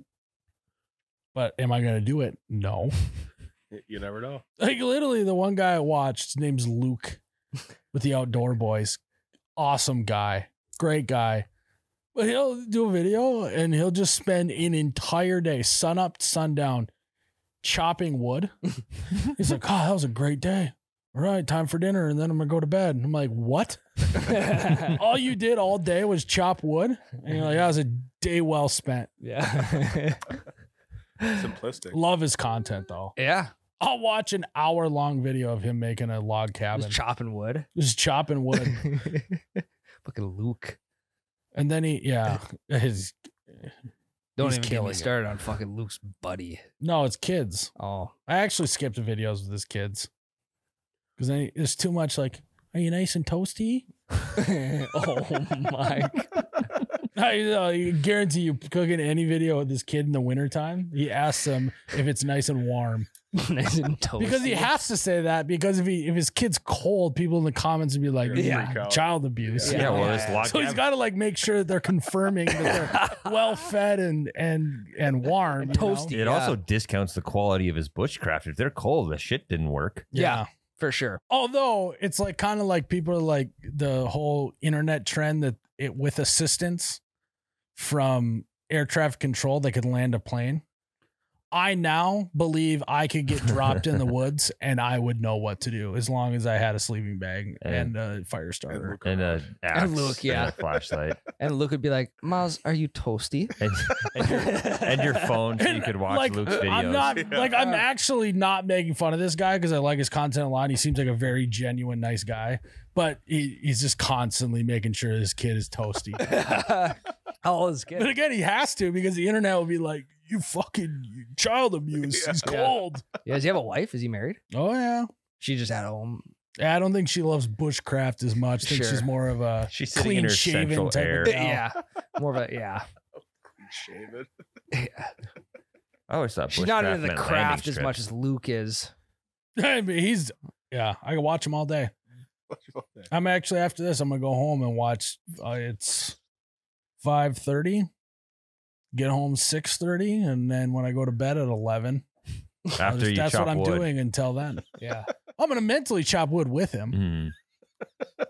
but am I going to do it? No. You never know. Like literally the one guy I watched, his name's Luke with the Outdoor Boys. Awesome guy. Great guy. But he'll do a video and he'll just spend an entire day, sun up, sundown, chopping wood. He's like, oh, that was a great day. All right, time for dinner. And then I'm going to go to bed. And I'm like, what? All you did all day was chop wood? And you're like, that was a day well spent. Yeah. Simplistic. Love his content though. Yeah. I'll watch an hour-long video of him making a log cabin. Just chopping wood. Just chopping wood. Fucking Luke. And then his Don't He's even get killing me it. started on fucking Luke's buddy. no, it's kids. Oh. I actually skipped the videos with his kids because there's too much like, are you nice and toasty? Oh my. I guarantee you, cooking any video with this kid in the wintertime, he asks him if it's nice and warm Nice and toasty. because he has to say that because if his kid's cold, people in the comments would be like, You're gonna yeah, freak out. child abuse. Yeah, Yeah. well, this log So he's cabin- got to like make sure that they're confirming that they're well fed and warm, you know? Toasty. It Yeah. also discounts the quality of his bushcraft. If they're cold, the shit didn't work. Yeah. For sure. Although it's like kind of like people are like the whole internet trend that it with assistance from air traffic control they could land a plane. I now believe I could get dropped in the woods and I would know what to do as long as I had a sleeping bag and a fire starter. And a axe Luke, yeah. and a flashlight. And Luke would be like, Miles, are you toasty? and your phone so you could watch like, Luke's videos. I'm not like I'm actually not making fun of this guy because I like his content a lot. He seems like a very genuine, nice guy, but he's just constantly making sure this kid is toasty. How old is But kid? again, he has to because the internet will be like, "You fucking child abuse. He's cold." Yeah, does he have a wife? Is he married? Oh yeah. She just at home. Yeah, I don't think she loves bushcraft as much. I think Sure. she's more of a She's sitting in her clean-shaven central type air. of gal. Yeah. More of a, yeah. Shave it. I always thought She's not bushcraft into the meant craft landing as much strips. as Luke is. I mean, I can watch him all day. I'm actually after this. I'm gonna go home and watch. It's 5:30. Get home 6:30, and then when I go to bed at 11, After you that's chop what I'm wood. doing until then. Yeah. I'm gonna mentally chop wood with him. Mhm.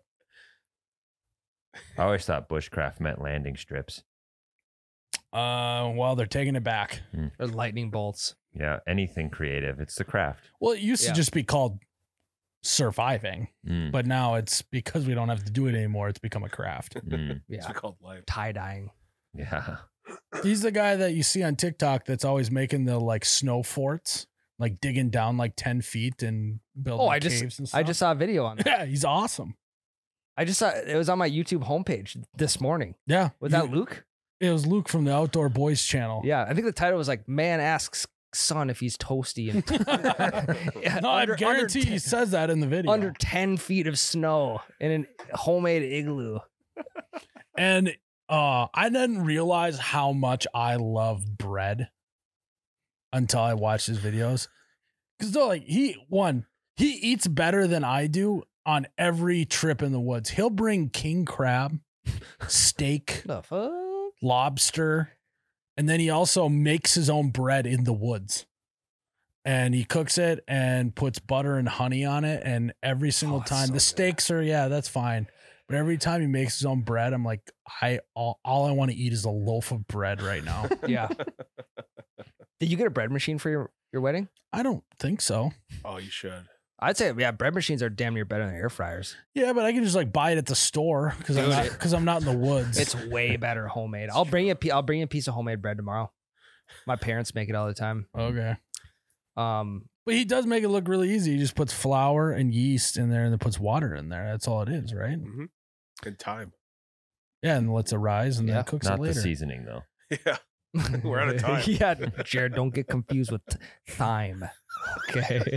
I always thought bushcraft meant landing strips. Well, they're taking it back. Or lightning bolts. Yeah, anything creative. It's the craft. Well, it used Yeah. to just be called surviving, Mm, but now it's because we don't have to do it anymore. It's become a craft. mm, It's Yeah. called life. Tie dyeing. yeah. He's the guy that you see on TikTok that's always making the like snow forts, like digging down like 10 feet and building Oh, I caves just and stuff. I just saw a video on that. Yeah, he's awesome. I just saw it was on my YouTube homepage this morning. Yeah. Was that Luke? It was Luke from the Outdoor Boys channel. Yeah. I think the title was like Man Asks Son if he's toasty and Yeah, No, I guarantee he says that in the video. under 10 feet of snow in a homemade igloo. And I didn't realize how much I love bread until I watched his videos. Because like he eats better than I do on every trip in the woods. He'll bring king crab, steak, The fuck? lobster, and then he also makes his own bread in the woods. And he cooks it and puts butter and honey on it. And every single that's time, so the good. steaks are, yeah, that's fine. But every time he makes his own bread, I'm like, all I want to eat is a loaf of bread right now. Yeah. Did you get a bread machine for your wedding? I don't think so. Oh, you should. I'd say, yeah, bread machines are damn near better than air fryers. Yeah, but I can just like buy it at the store because I'm not in the woods. It's way better homemade. I'll bring you a piece of homemade bread tomorrow. My parents make it all the time. okay. Um, But he does make it look really easy. He just puts flour and yeast in there and then puts water in there. That's all it is, right? Mm-hmm. In time. Yeah, and lets it rise and Yeah. then cooks Not it the later. seasoning though. Yeah. We're out of time. Yeah, Jared, don't get confused with thyme. Okay.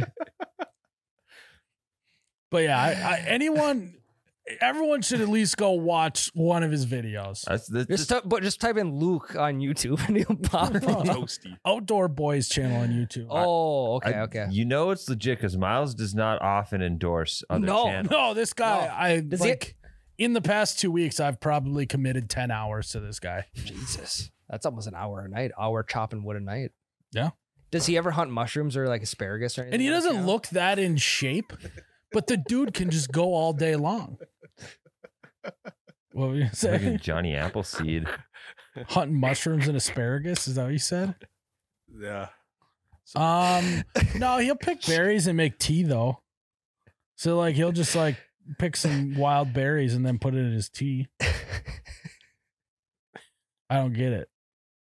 But yeah, everyone should at least go watch one of his videos. Just type in Luke on YouTube and he'll pop up. Toasty. Outdoor Boys channel on YouTube. Oh, okay. You know it's legit because Miles does not often endorse other No, channels. No, this guy, Does he- in the past 2 weeks, I've probably committed 10 hours to this guy. Jesus. That's almost an hour a night. Hour chopping wood a night. Yeah. Does he ever hunt mushrooms or like asparagus or anything? And he on his doesn't channel? look that in shape, but the dude can just go all day long. What were you Like a saying? Johnny Appleseed. Hunting mushrooms and asparagus? Is that what you said? Yeah. No, he'll pick berries and make tea though. So like he'll just like pick some wild berries and then put it in his tea. I don't get it.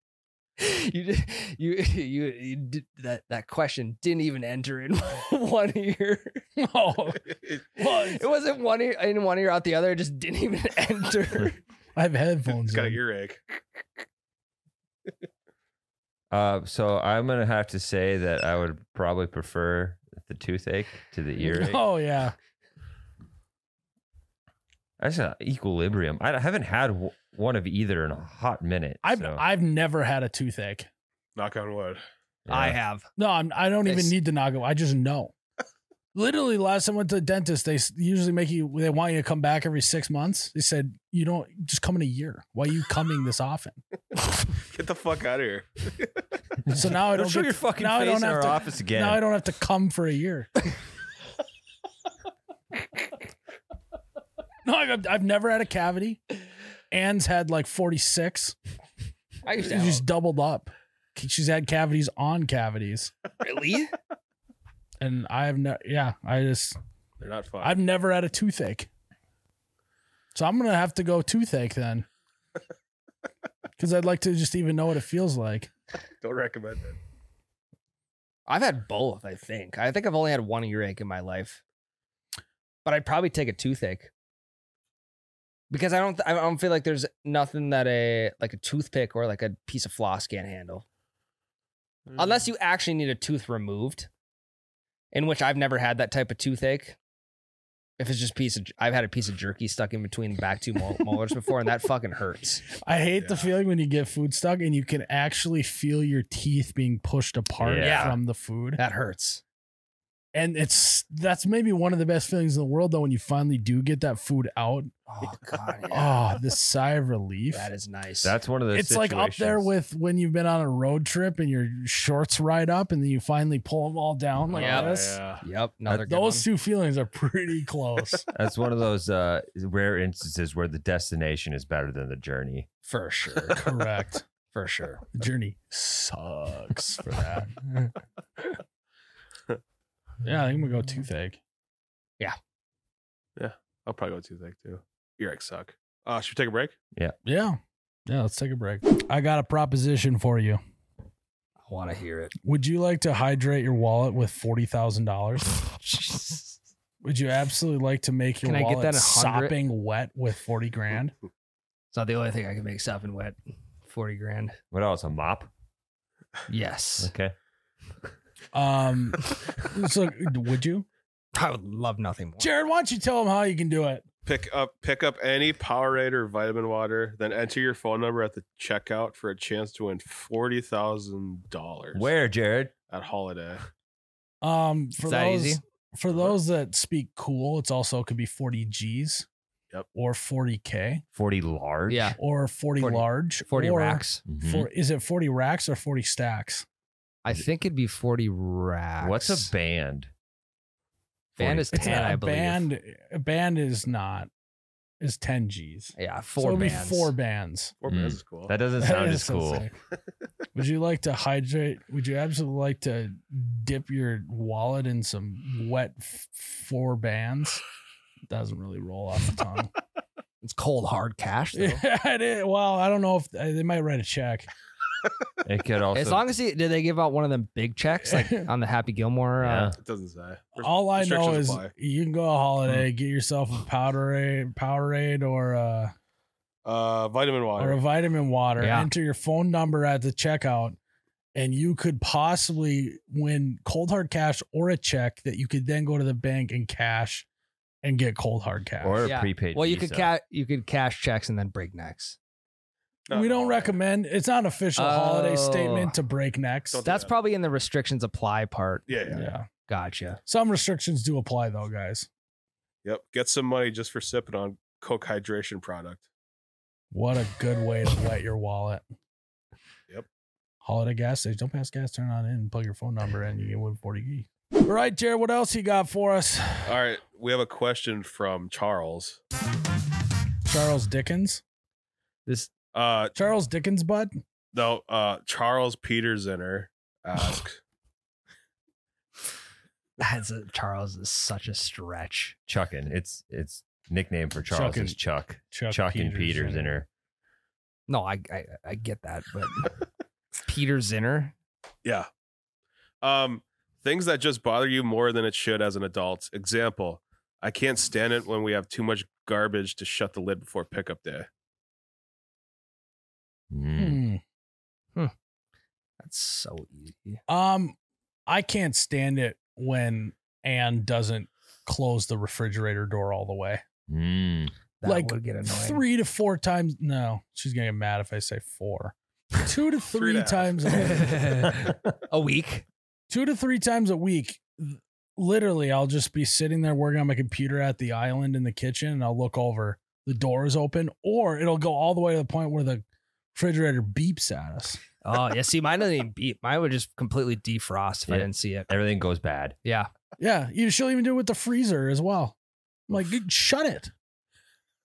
You did that question didn't even enter in one ear. Oh, well, It wasn't one ear in one ear out the other. It just didn't even enter. I have headphones. It's got in. an earache. So I'm gonna have to say that I would probably prefer the toothache to the earache. Oh yeah. That's an equilibrium. I haven't had one of either in a hot minute. so, I've never had a toothache. Knock on wood. yeah. I have. No, I don't even It's- need to knock it. I just know. Literally, last time I went to the dentist, they usually they want you to come back every 6 months. They said, you don't just come in a year. Why are you coming this often? Get the fuck out of here. So now I Don't don't show get- your fucking now I face don't in have our to- office again. Now I don't have to come for a year. No, I've never had a cavity. Anne's had like 46. I used to It have just doubled up. She's had cavities on cavities. Really? And I have no, yeah, They're not fun. I've never had a toothache. So I'm going to have to go toothache then. Because I'd like to just even know what it feels like. Don't recommend it. I've had both, I think. I think I've only had one earache in my life. But I'd probably take a toothache. Because I don't feel like there's nothing that a toothpick or like a piece of floss can't handle. Unless you actually need a tooth removed. In which I've never had that type of toothache. If it's just I've had a piece of jerky stuck in between the back two molars before, and that fucking hurts. I hate the feeling when you get food stuck and you can actually feel your teeth being pushed apart Yeah. from the food. That hurts. And that's maybe one of the best feelings in the world, though, when you finally do get that food out. Oh God. Yeah. Oh, this sigh of relief. That is nice. That's one of those. It's like up there situations. with when you've been on a road trip and your shorts ride up and then you finally pull them all down like Yeah. this. Yep. Another good Those one. two feelings are pretty close. That's one of those rare instances where the destination is better than the journey. For sure. Correct. For sure. The journey sucks for that. Yeah, I think I'm gonna go toothache. I'll probably go toothache too. Earaches suck. Should we take a break? Yeah, let's take a break. I got a proposition for you. I want to hear it. Would you like to hydrate your wallet with $40,000? Would you absolutely like to make your Can I get wallet that 100? sopping wet with 40 grand? It's not the only thing I can make sopping wet. 40 grand. What else? A mop? Yes. Okay. So would you? I would love nothing more. Jared, why don't you tell them how you can do it? Pick up any Powerade or vitamin water, then enter your phone number at the checkout for a chance to win $40,000. Where, Jared? At Holiday. For Is that those easy? for those that speak cool, it's also could be 40 G's. Yep. Or 40K 40 large? Yeah. or 40 large 40 or racks. Mhm. Is it 40 racks or 40 stacks? I think it'd be 40 racks. What's a band? Band is 10, not I a believe. A band is not. Is 10 G's. Yeah, So four it'll be bands. 4 bands. Four Mm. bands is cool. That doesn't That sound is as so cool. sick. Would you like to hydrate? Would you absolutely like to dip your wallet in some wet 4 bands? Doesn't really roll off the tongue. It's cold hard cash though. Yeah, it is. Well, I don't know if they might write a check. It could also. As long as did they give out one of them big checks like on the Happy Gilmore? Yeah. It doesn't say. All I know Restrictions is apply. you can go a holiday, get yourself a Powerade or a Vitamin water. vitamin water. Yeah. Enter your phone number at the checkout, and you could possibly win cold hard cash or a check that you could then go to the bank and cash and get cold hard cash. or a Yeah. prepaid. Well, you Visa. could cash checks and then break necks. we don't recommend. It's not an official holiday Oh. statement to break necks. Don't- That's Yeah. probably in the restrictions apply part. Yeah. Yeah. Gotcha. Some restrictions do apply though, guys. Yep. Get some money just for sipping on Coke hydration product. What a good way to wet your wallet. Yep. Holiday gas station. Don't pass gas, turn on in, and plug your phone number in. You get win 40G. All right, Jared, what else you got for us? All right. We have a question from Charles Dickens. This Charles Dickens, bud. Charles Peter Zinner asks, Charles is such a stretch. Chuckin. It's nickname for Charles Chuckin. is Chuck. Chuck Chuck and Peter Peters in Zinner. No, I get that, but Peter Zinner. yeah. Things that just bother you more than it should as an adult. Example, I can't stand it when we have too much garbage to shut the lid before pickup day. Mm. That's so easy. I can't stand it when Anne doesn't close the refrigerator door all the way. Mm. That Like, would get annoying. 3 to 4 times. No, she's gonna get mad if I say 4. 2 to 3 3.5. times. A week. 2 to 3 times a week. Literally, I'll just be sitting there working on my computer at the island in the kitchen, and I'll look over. The door is open, or it'll go all the way to the point where the refrigerator beeps at us. Oh yeah. See, mine doesn't even beep. Mine would just completely defrost if I Yeah. didn't see it. Everything goes bad. Yeah. Yeah, she'll even do it with the freezer as well. I'm like, dude, shut it.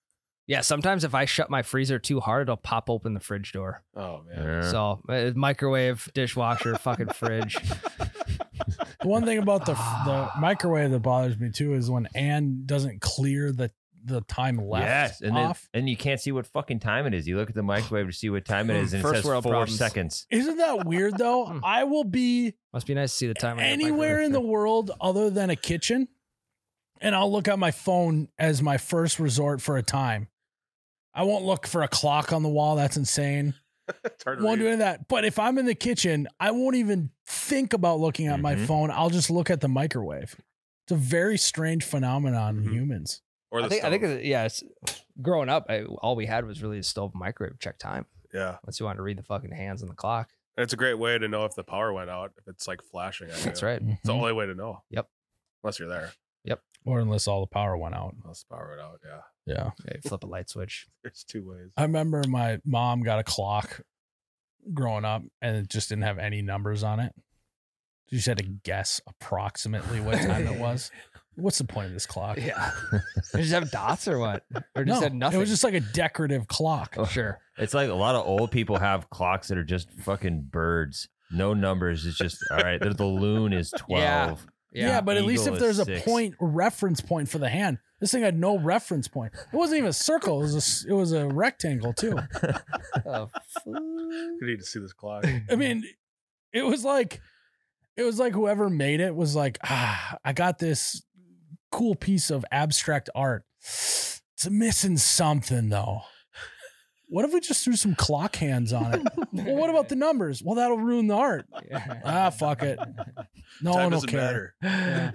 Yeah, sometimes if I shut my freezer too hard, it'll pop open the fridge door. Oh man. Yeah. So microwave, dishwasher, fucking fridge. The one thing about the microwave that bothers me too is when Ann doesn't clear the time left Yes, and off. then you can't see what fucking time it is. You look at the microwave to see what time it is, and it First says 4 world problems. seconds. Isn't that weird though? I will be Must be nice to see the time. on your anywhere in the world other than a kitchen, and I'll look at my phone as my first resort for a time. I won't look for a clock on the wall. That's insane. It's hard to Won't read. do any of that. But if I'm in the kitchen, I won't even think about looking at my Mhm. phone. I'll just look at the microwave. It's a very strange phenomenon in Mhm. humans. Or the I think stove. it's growing up, all we had was really a stove and microwave check time. Yeah. Unless you wanted to read the fucking hands on the clock. And it's a great way to know if the power went out, if it's like flashing at you. That's right. It's the only way to know. Yep. Unless you're there. Or unless all the power went out. Unless the power went out. Yeah. Yeah. Okay, flip a light switch. There's two ways. I remember my mom got a clock growing up and it just didn't have any numbers on it. She just had to guess approximately what time it was. What's the point of this clock? Yeah. They just have dots or what? Or just had nothing. It was just like a decorative clock. Oh, sure. It's like a lot of old people have clocks that are just fucking birds. No numbers. It's just all right. The loon is 12. Yeah, but at least Eagle if there's is a 6. point, reference point for the hand. This thing had no reference point. It wasn't even a circle. It was a rectangle too. Oh, You need to see this clock. I mean, it was like whoever made it was like, I got this cool piece of abstract art. It's missing something though. What if we just threw some clock hands on it? Well, what about the numbers? Well, that'll ruin the art. Fuck it. No Time one will doesn't care. matter.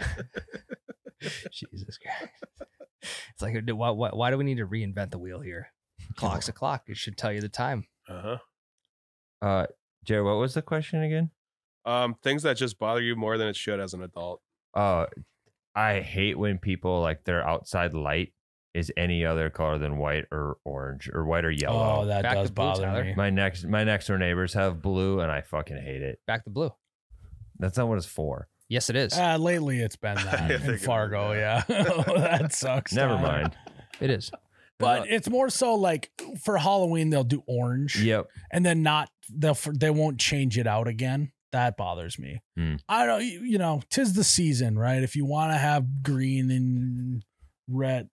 Jesus Christ. It's like, why do we need to reinvent the wheel here? Clock's a clock. It should tell you the time. Uh-huh. Jared, what was the question again? Things that just bother you more than it should as an adult. I hate when people like their outside light is any other color than white or orange or white or yellow. Oh, that Back does to blue, bother Tyler. me. My next door neighbors have blue, and I fucking hate it. Back to blue. That's not what it's for. Yes, it is. Lately, it's been I that think in it Fargo. is, Yeah, that sucks. Never Tyler. mind. It is. But it's more so like for Halloween they'll do orange, Yep. and then they won't change it out again. That bothers me. Hmm. I don't, you know, 'tis the season, right? If you want to have green and red.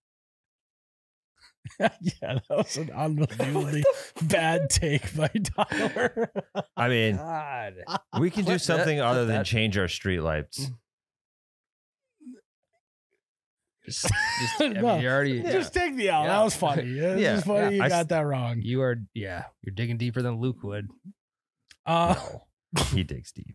Yeah, that was an unbelievably bad take by Tyler. I mean, God. we can do Clip something that, other clip than that. change our street lights. Just I mean, No. you're already. Just take me out. Yeah. That was funny. It Yeah. was funny. You I- got that wrong. You are. Yeah. You're digging deeper than Luke would. No, he digs deep.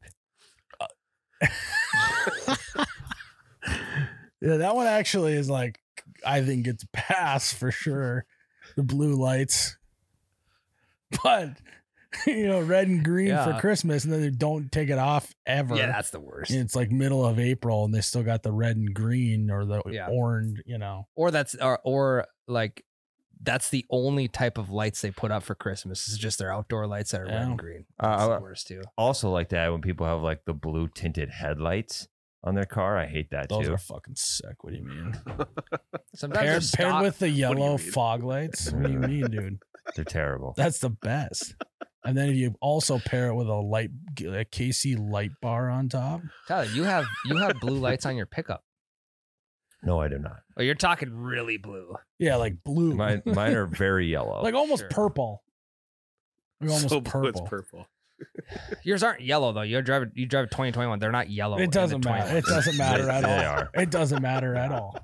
Yeah, that one actually is like, I think it's pass for sure. The blue lights, but you know, red and green for Yeah. Christmas, and then they don't take it off ever. Yeah, that's the worst. And it's like middle of April, and they still got the red and green or the Yeah. orange. You know, Or that's or like that's the only type of lights they put up for Christmas. Is just their outdoor lights that are red Yeah. and green. That's the I worst too. also like that when people have like the blue tinted headlights on their car. I hate that those too. are fucking sick. What do you mean? Sometimes Paired, just paired stock- with the yellow mean? fog lights. What do you mean, dude? They're terrible. That's the best. And then if you also pair it with a KC light bar on top. Tyler, you have blue lights on your pickup. No, I do not. Oh, you're talking really blue. Yeah, like blue. Mine are very yellow. like almost Sure. purple. Like almost So blue, it's purple. purple. Yours aren't yellow though. You drive a 2021. They're not yellow. It in the doesn't matter. 21. It doesn't matter at They all. are. It doesn't matter at all.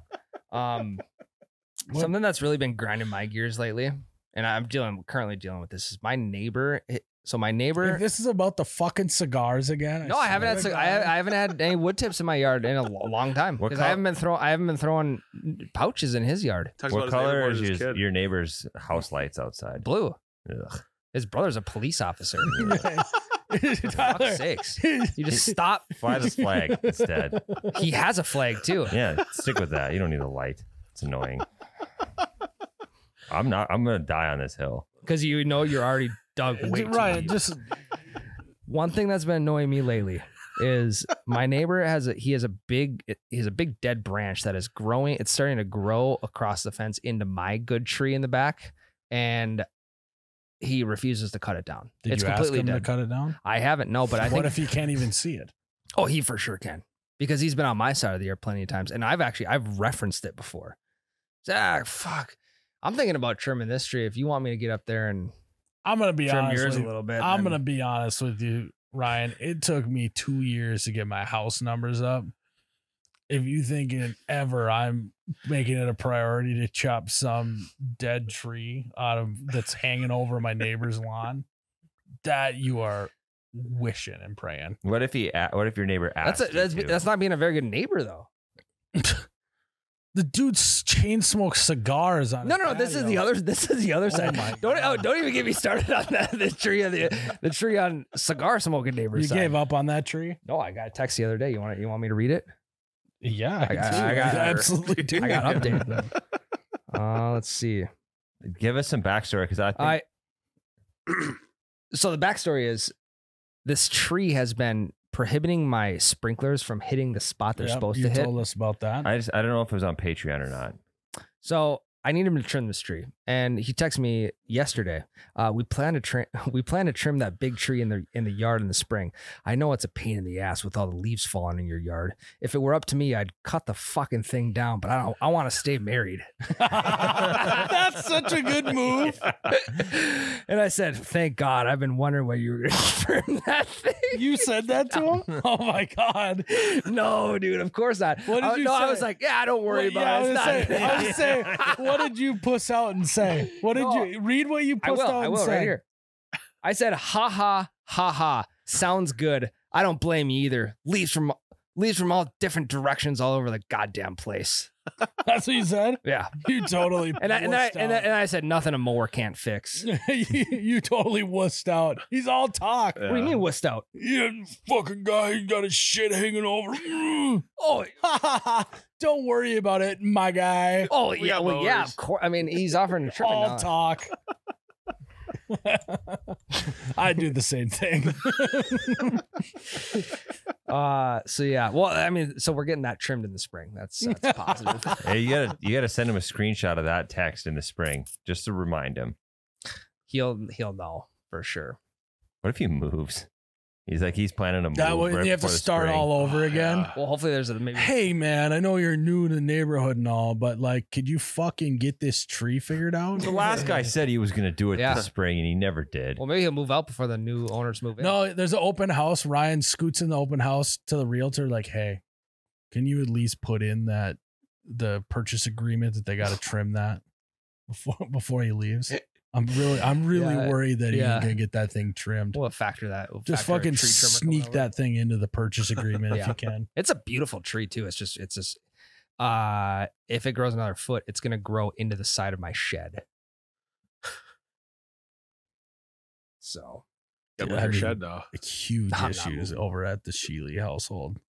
What- Something that's really been grinding my gears lately, and I'm currently dealing with this, is my neighbor. So my neighbor. If this is about the fucking cigars again. No, I haven't had. swear to I God. haven't had any wood tips in my yard in a long time What because I haven't been throwing pouches in his yard. Talks What about his neighbor color more is than his kid. your neighbor's house lights outside? Blue. Ugh. His brother's a police officer. For Tyler, fuck's sakes. You just stop. Fly the flag instead. He has a flag too. Yeah, stick with that. You don't need a light. It's annoying. I'm gonna die on this hill. Because you're already dug way too Ryan, deep. just One thing that's been annoying me lately is my neighbor has a big dead branch that is growing. It's starting to grow across the fence into my good tree in the back, and he refuses to cut it down. Did It's you ask completely him dead. to cut it down? I haven't, no, but I What think if he can't even see it? oh, he for sure can, because he's been on my side of the yard plenty of times, and I've referenced it before. Fuck, I'm thinking about trimming this tree. If you want me to get up there and I'm gonna be trim honest yours with a you. little bit, I'm then- gonna be honest with you, Ryan. It took me 2 years to get my house numbers up. If you thinking ever I'm making it a priority to chop some dead tree that's hanging over my neighbor's lawn, that you are wishing and praying. What if your neighbor asked? that's not being a very good neighbor though. The dude's chain smokes cigars on. No, his this is patio. the other side. my Don't even get me started on that. The tree on cigar smoking neighbor's You side. gave up on that tree? No, I got a text the other day. You want me to read it? Yeah, I got- absolutely do. I got updated. Let's see. Give us some backstory because I think So the backstory is this tree has been prohibiting my sprinklers from hitting the spot they're Yep, supposed you to hit. told us about that. I don't know if it was on Patreon or not. So I need him to trim this tree, and he texted me yesterday. We plan to trim that big tree in the yard in the spring. I know it's a pain in the ass with all the leaves falling in your yard. If it were up to me, I'd cut the fucking thing down. But I want to stay married. That's such a good move. And I said, "Thank God! I've been wondering why you were going to trim that thing." You said that to him? Oh my God. No, dude. Of course not. What did you I say? was like, "Yeah, don't worry about it." It's not- I was saying, what did you puss out and say? What did No. you read? What you I pussed will. out I and will say? right here. I said, ha ha ha ha. Sounds good. I don't blame you either. Leaves from all different directions all over the goddamn place. That's what you said. Yeah. You totally And wussed I said nothing a mower can't fix. out. you totally wussed out. He's all talk. What do you mean wussed out? Yeah, fucking guy, he got his shit hanging over. Oh, Don't worry about it, my guy. oh We yeah, got well, yeah, mowers. of course. I mean, he's offering to trim it All now. talk. I do the same thing. So yeah, well, I mean, so we're getting that trimmed in the spring. That's positive. Hey, you gotta send him a screenshot of that text in the spring just to remind him. He'll know for sure. What if he moves? He's planning to move. That way right you have to before the start spring. all over again. Well, hopefully there's maybe. Hey man, I know you're new to the neighborhood and all, but like, could you fucking get this tree figured out? The last guy said he was gonna do it Yeah. this spring, and he never did. Well, maybe he'll move out before the new owners move in. No, there's an open house. Ryan scoots in the open house to the realtor, like, hey, can you at least put in the purchase agreement that they got to trim that before he leaves? I'm really Yeah, worried that he yeah. ain't gonna get that thing trimmed. We'll factor that. We'll Just factor a fucking tree trimmer coming sneak over. that thing into the purchase agreement if Yeah. you can. It's a beautiful tree too. It's just if it grows another foot, it's gonna grow into the side of my shed. So Get Yeah, rid I of your mean, shed now. Huge I'm not issues moving. over at the Sheely household.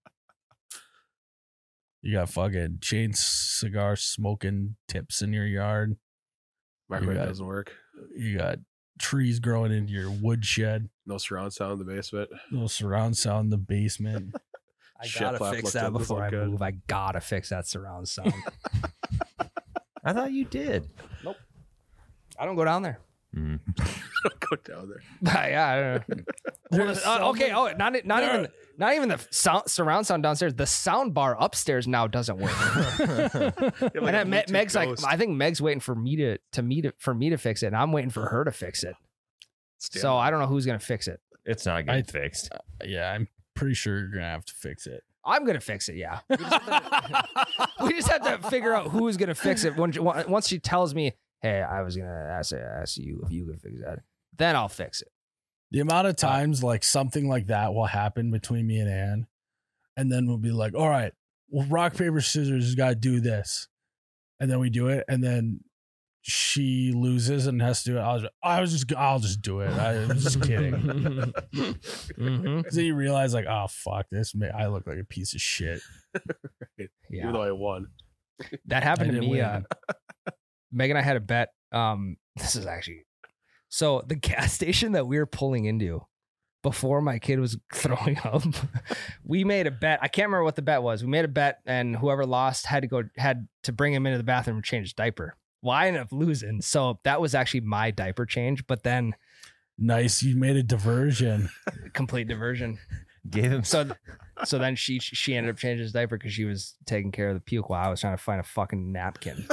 You got fucking chain cigar smoking tips in your yard. Microwave got- doesn't work. You got trees growing into your woodshed. No surround sound in the basement. No surround sound in the basement. I Shit gotta flap fix looked that at this before all I good. move. I gotta fix that surround sound. I thought you did. I don't go down there. Mm. Don't go down there. Yeah, I don't know. There's Okay. something- Oh, not even the surround sound downstairs. The sound bar upstairs now doesn't work. You're like a And Bluetooth Meg's like, ghost. I think Meg's waiting for me to fix it, and I'm waiting for her to fix it. So I don't know who's gonna fix it. It's not getting fixed. Yeah, I'm pretty sure you're gonna have to fix it. I'm gonna fix it. Yeah, we just have to figure out who's gonna fix it. Once she tells me, "Hey, I was gonna ask you if you could fix that," then I'll fix it. The amount of times like something like that will happen between me and Ann, and then we'll be like, all right, well, rock, paper, scissors has got to do this. And then we do it, and then she loses and has to do it. I'll just do it. I was just kidding. Mm-hmm. Because then you realize like, oh fuck this, I look like a piece of shit. Yeah, Even though I won. that happened I to didn't me. win. Meg and I had a bet. This is actually so the gas station that we were pulling into. before my kid was throwing up, we made a bet. I can't remember what the bet was. We made a bet, and whoever lost had to bring him into the bathroom and change his diaper. Well, I ended up losing, so that was actually my diaper change. But then, Nice, you made a diversion. complete diversion. Gave him So then she ended up changing his diaper because she was taking care of the puke while I was trying to find a fucking napkin.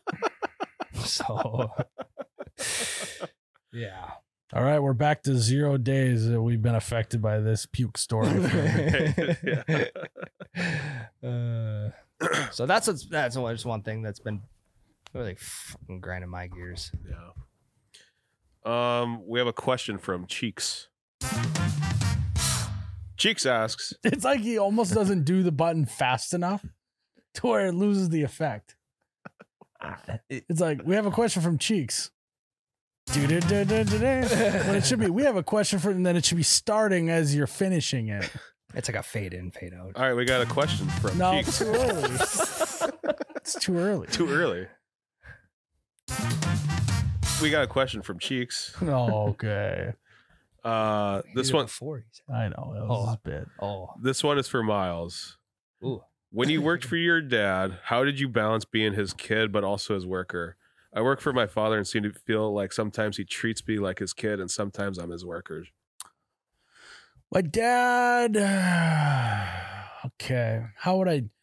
So yeah. All right, we're back to 0 days that we've been affected by this puke story. So that's just one thing that's been really fucking grinding my gears. Yeah. We have a question from Cheeks. Cheeks asks, It's like he almost doesn't do the button fast enough to where it loses the effect. It's like, we have a question from Cheeks. When it should be, we have a question for, and then it should be starting as you're finishing it. It's like a fade in, fade out. all right, we got a question from No, Cheeks. it's too early. It's too early. Too early. We got a question from Cheeks. Okay. This one, 40s. I know. That was a bit. Oh, this one is for Miles. ooh. When you worked for your dad, how did you balance being his kid but also his worker? I work for my father and seem to feel like sometimes he treats me like his kid and sometimes I'm his worker. My dad. Okay. How would I?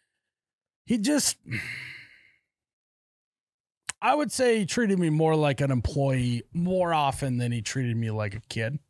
I would say he treated me more like an employee more often than he treated me like a kid.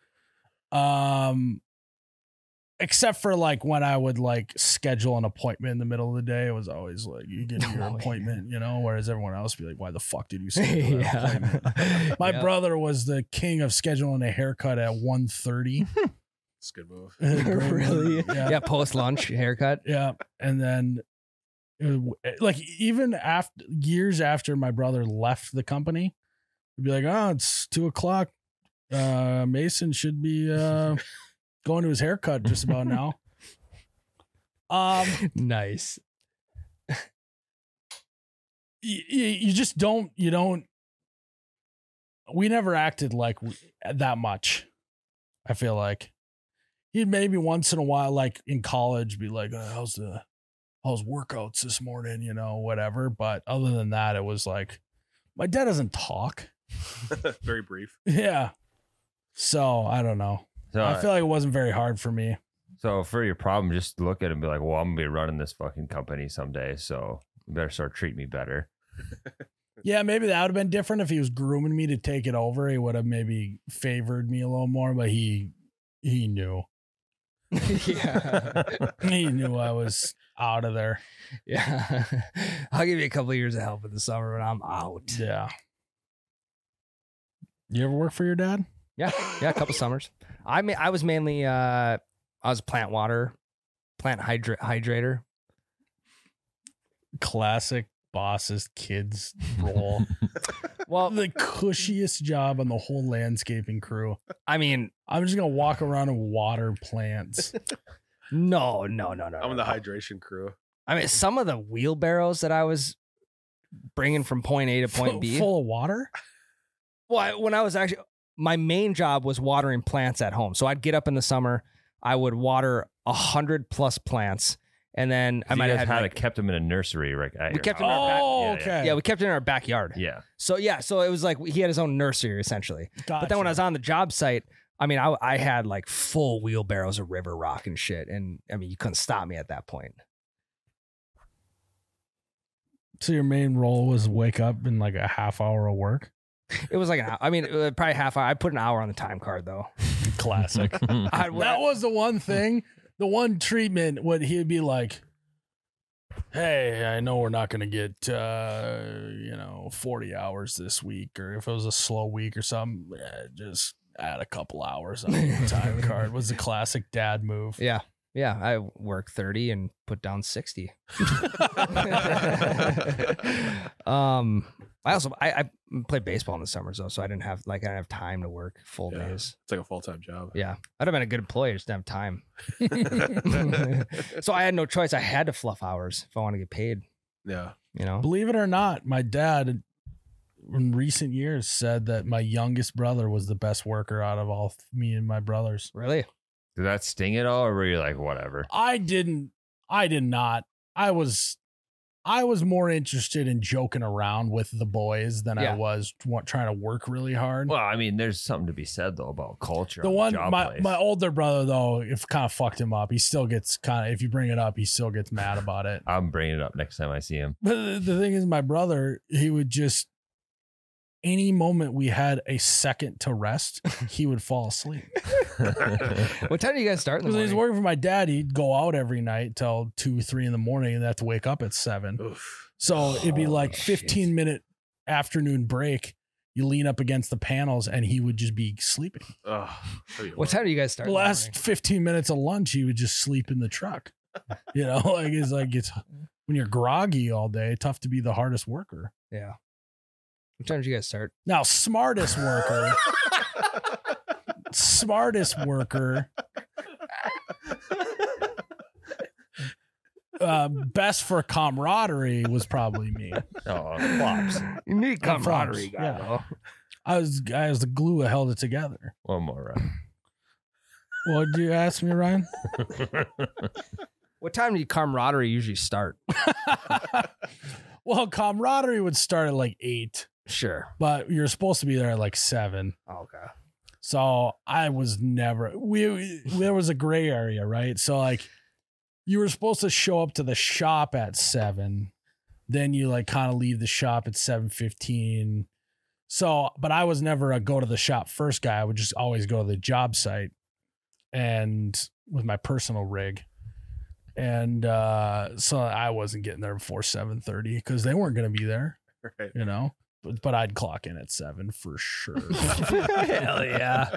Except for like when I would like schedule an appointment in the middle of the day, it was always like, you get your Oh, appointment, you know, whereas everyone else would be like, why the fuck did you schedule that appointment? Yeah. My Yeah. brother was the king of scheduling a haircut at 1:30. It's a good move. Really? Yeah. Yeah, post lunch haircut. Yeah. And then like even after years after my brother left the company, we'd be like, oh, it's 2:00. Mason should be going to his haircut just about now. Nice. You just don't, we never acted like that much. I feel like he'd maybe once in a while, like in college, be like, how's workouts this morning, whatever. But other than that, it was like, my dad doesn't talk. Very brief. Yeah. So I don't know. So, I feel like it wasn't very hard for me. so for your problem, just look at it and be like, well, I'm gonna be running this fucking company someday, so you better start treating me better. Yeah, maybe that would have been different if he was grooming me to take it over. He would have maybe favored me a little more, but he knew. Yeah. He knew I was out of there. Yeah. I'll give you a couple of years of help in the summer, but I'm out. Yeah. You ever work for your dad? Yeah. Yeah. A couple summers. I was mainly, I was plant hydrator. Classic boss's kids role. Well, The cushiest job on the whole landscaping crew. I mean, I'm just going to walk around and water plants. no. I'm in the hydration crew. I mean, some of the wheelbarrows that I was bringing from point A to point B. Full of water? Well, when I was actually, my main job was watering plants at home. So I'd get up in the summer, I would water 100+ plants, and then I You might guys have had like, kept them in a nursery, right? We kept them in our back. Oh, Yeah, okay. yeah, we kept it in our backyard. Yeah. So yeah, so it was like he had his own nursery essentially. Gotcha. But then when I was on the job site, I mean, I had like full wheelbarrows of river rock and shit, and I mean, you couldn't stop me at that point. So your main role was wake up in like a half hour of work? It was like an hour. I mean, probably half hour. I put an hour on the time card though. Classic. That was the one thing, the one treatment when he'd be like, hey, I know we're not going to get, 40 hours this week, or if it was a slow week or something, just add a couple hours on the time card. Was the classic dad move. Yeah. Yeah. I worked 30 and put down 60. I played baseball in the summers though, so I didn't have time to work full Yeah. days. It's like a full-time job. Yeah. I'd have been a good employee, I just didn't have time. So I had no choice. I had to fluff hours if I want to get paid, Yeah. you know? Believe it or not, my dad in recent years said that my youngest brother was the best worker out of all me and my brothers. Really? Did that sting at all, or were you like, whatever? I did not. I was more interested in joking around with the boys than I was trying to work really hard. Well, I mean, there's something to be said though about culture. The on one, the job my place. older brother though, if kind of fucked him up, he still gets kind of, if you bring it up, he still gets mad about it. I'm bringing it up next time I see him. But the thing is, my brother, he would just, any moment we had a second to rest, he would fall asleep. What time do you guys start in the Because he's morning? working for my dad, he'd go out every night till 2, 3 in the morning and have to wake up at 7. Oof. So it'd be like Holy 15-minute afternoon break. You lean up against the panels and he would just be sleeping. Ugh. What time do you guys start? The in the last morning? 15 minutes of lunch, he would just sleep in the truck. You know, it's when you're groggy all day, tough to be the hardest worker. Yeah. What time did you guys start? Now, smartest worker, best for camaraderie was probably me. Oh, flops. You need camaraderie, guy, though. I was the glue that held it together. One more round. What did you ask me, Ryan? What time do you camaraderie usually start? Well, camaraderie would start at like 8, Sure. but you're supposed to be there at like 7. Okay. So I was never. There was a gray area, right? So like, you were supposed to show up to the shop at 7, then you like kind of leave the shop at 7:15. So, but I was never a go to the shop first guy. I would just always go to the job site, and with my personal rig, and so I wasn't getting there before 7:30 because they weren't going to be there, Right. you know. But I'd clock in at 7 for sure. Hell yeah.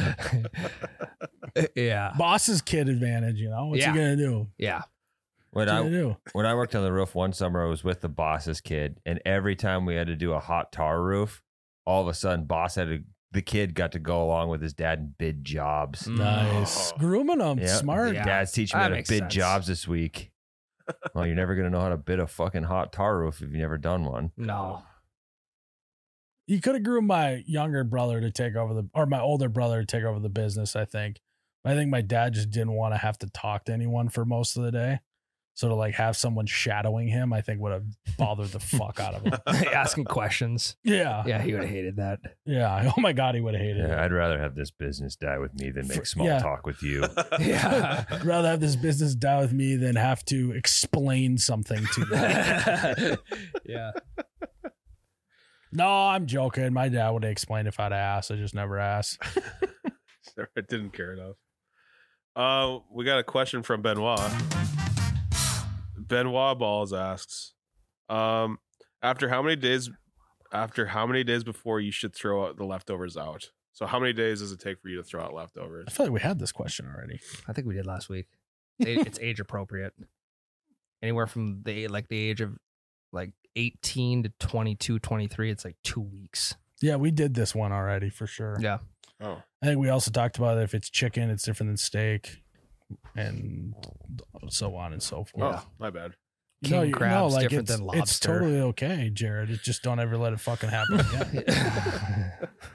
Yeah. Boss's kid advantage, you know. What's Yeah. he gonna do? Yeah. When What's he I gonna do? when I worked on the roof one summer, I was with the boss's kid, and every time we had to do a hot tar roof, all of a sudden, the kid got to go along with his dad and bid jobs. Nice. Oh. Grooming them. Yep. Smart. Yeah. Dad's teaching me That how to makes bid sense. jobs this week. Well, you're never gonna know how to bid a fucking hot tar roof if you've never done one. No. You could have groomed my younger brother to take over or my older brother to take over the business, I think. I think my dad just didn't want to have to talk to anyone for most of the day. So to like have someone shadowing him, I think would have bothered the fuck out of him. Asking questions. Yeah. Yeah, he would have hated that. Yeah. Oh my God, he would have hated Yeah, it. I'd rather have this business die with me than make small yeah. talk with you. Yeah. I'd rather have this business die with me than have to explain something to you. Yeah. No, I'm joking. My dad would have explained if I'd asked. I just never asked. I didn't care enough. We got a question from Benoit. Benoit Balls asks, after how many days before you should throw out the leftovers out? So how many days does it take for you to throw out leftovers? I feel like we had this question already. I think we did last week. It's age appropriate. Anywhere from the age of like 18 to 22, 23, it's like 2 weeks. Yeah, we did this one already for sure. Yeah. Oh, I think we also talked about if it's chicken, it's different than steak, and so on and so forth. oh, my bad. King crab's different it's, than It's lobster. totally okay, Jared. It's just don't ever let it fucking happen again.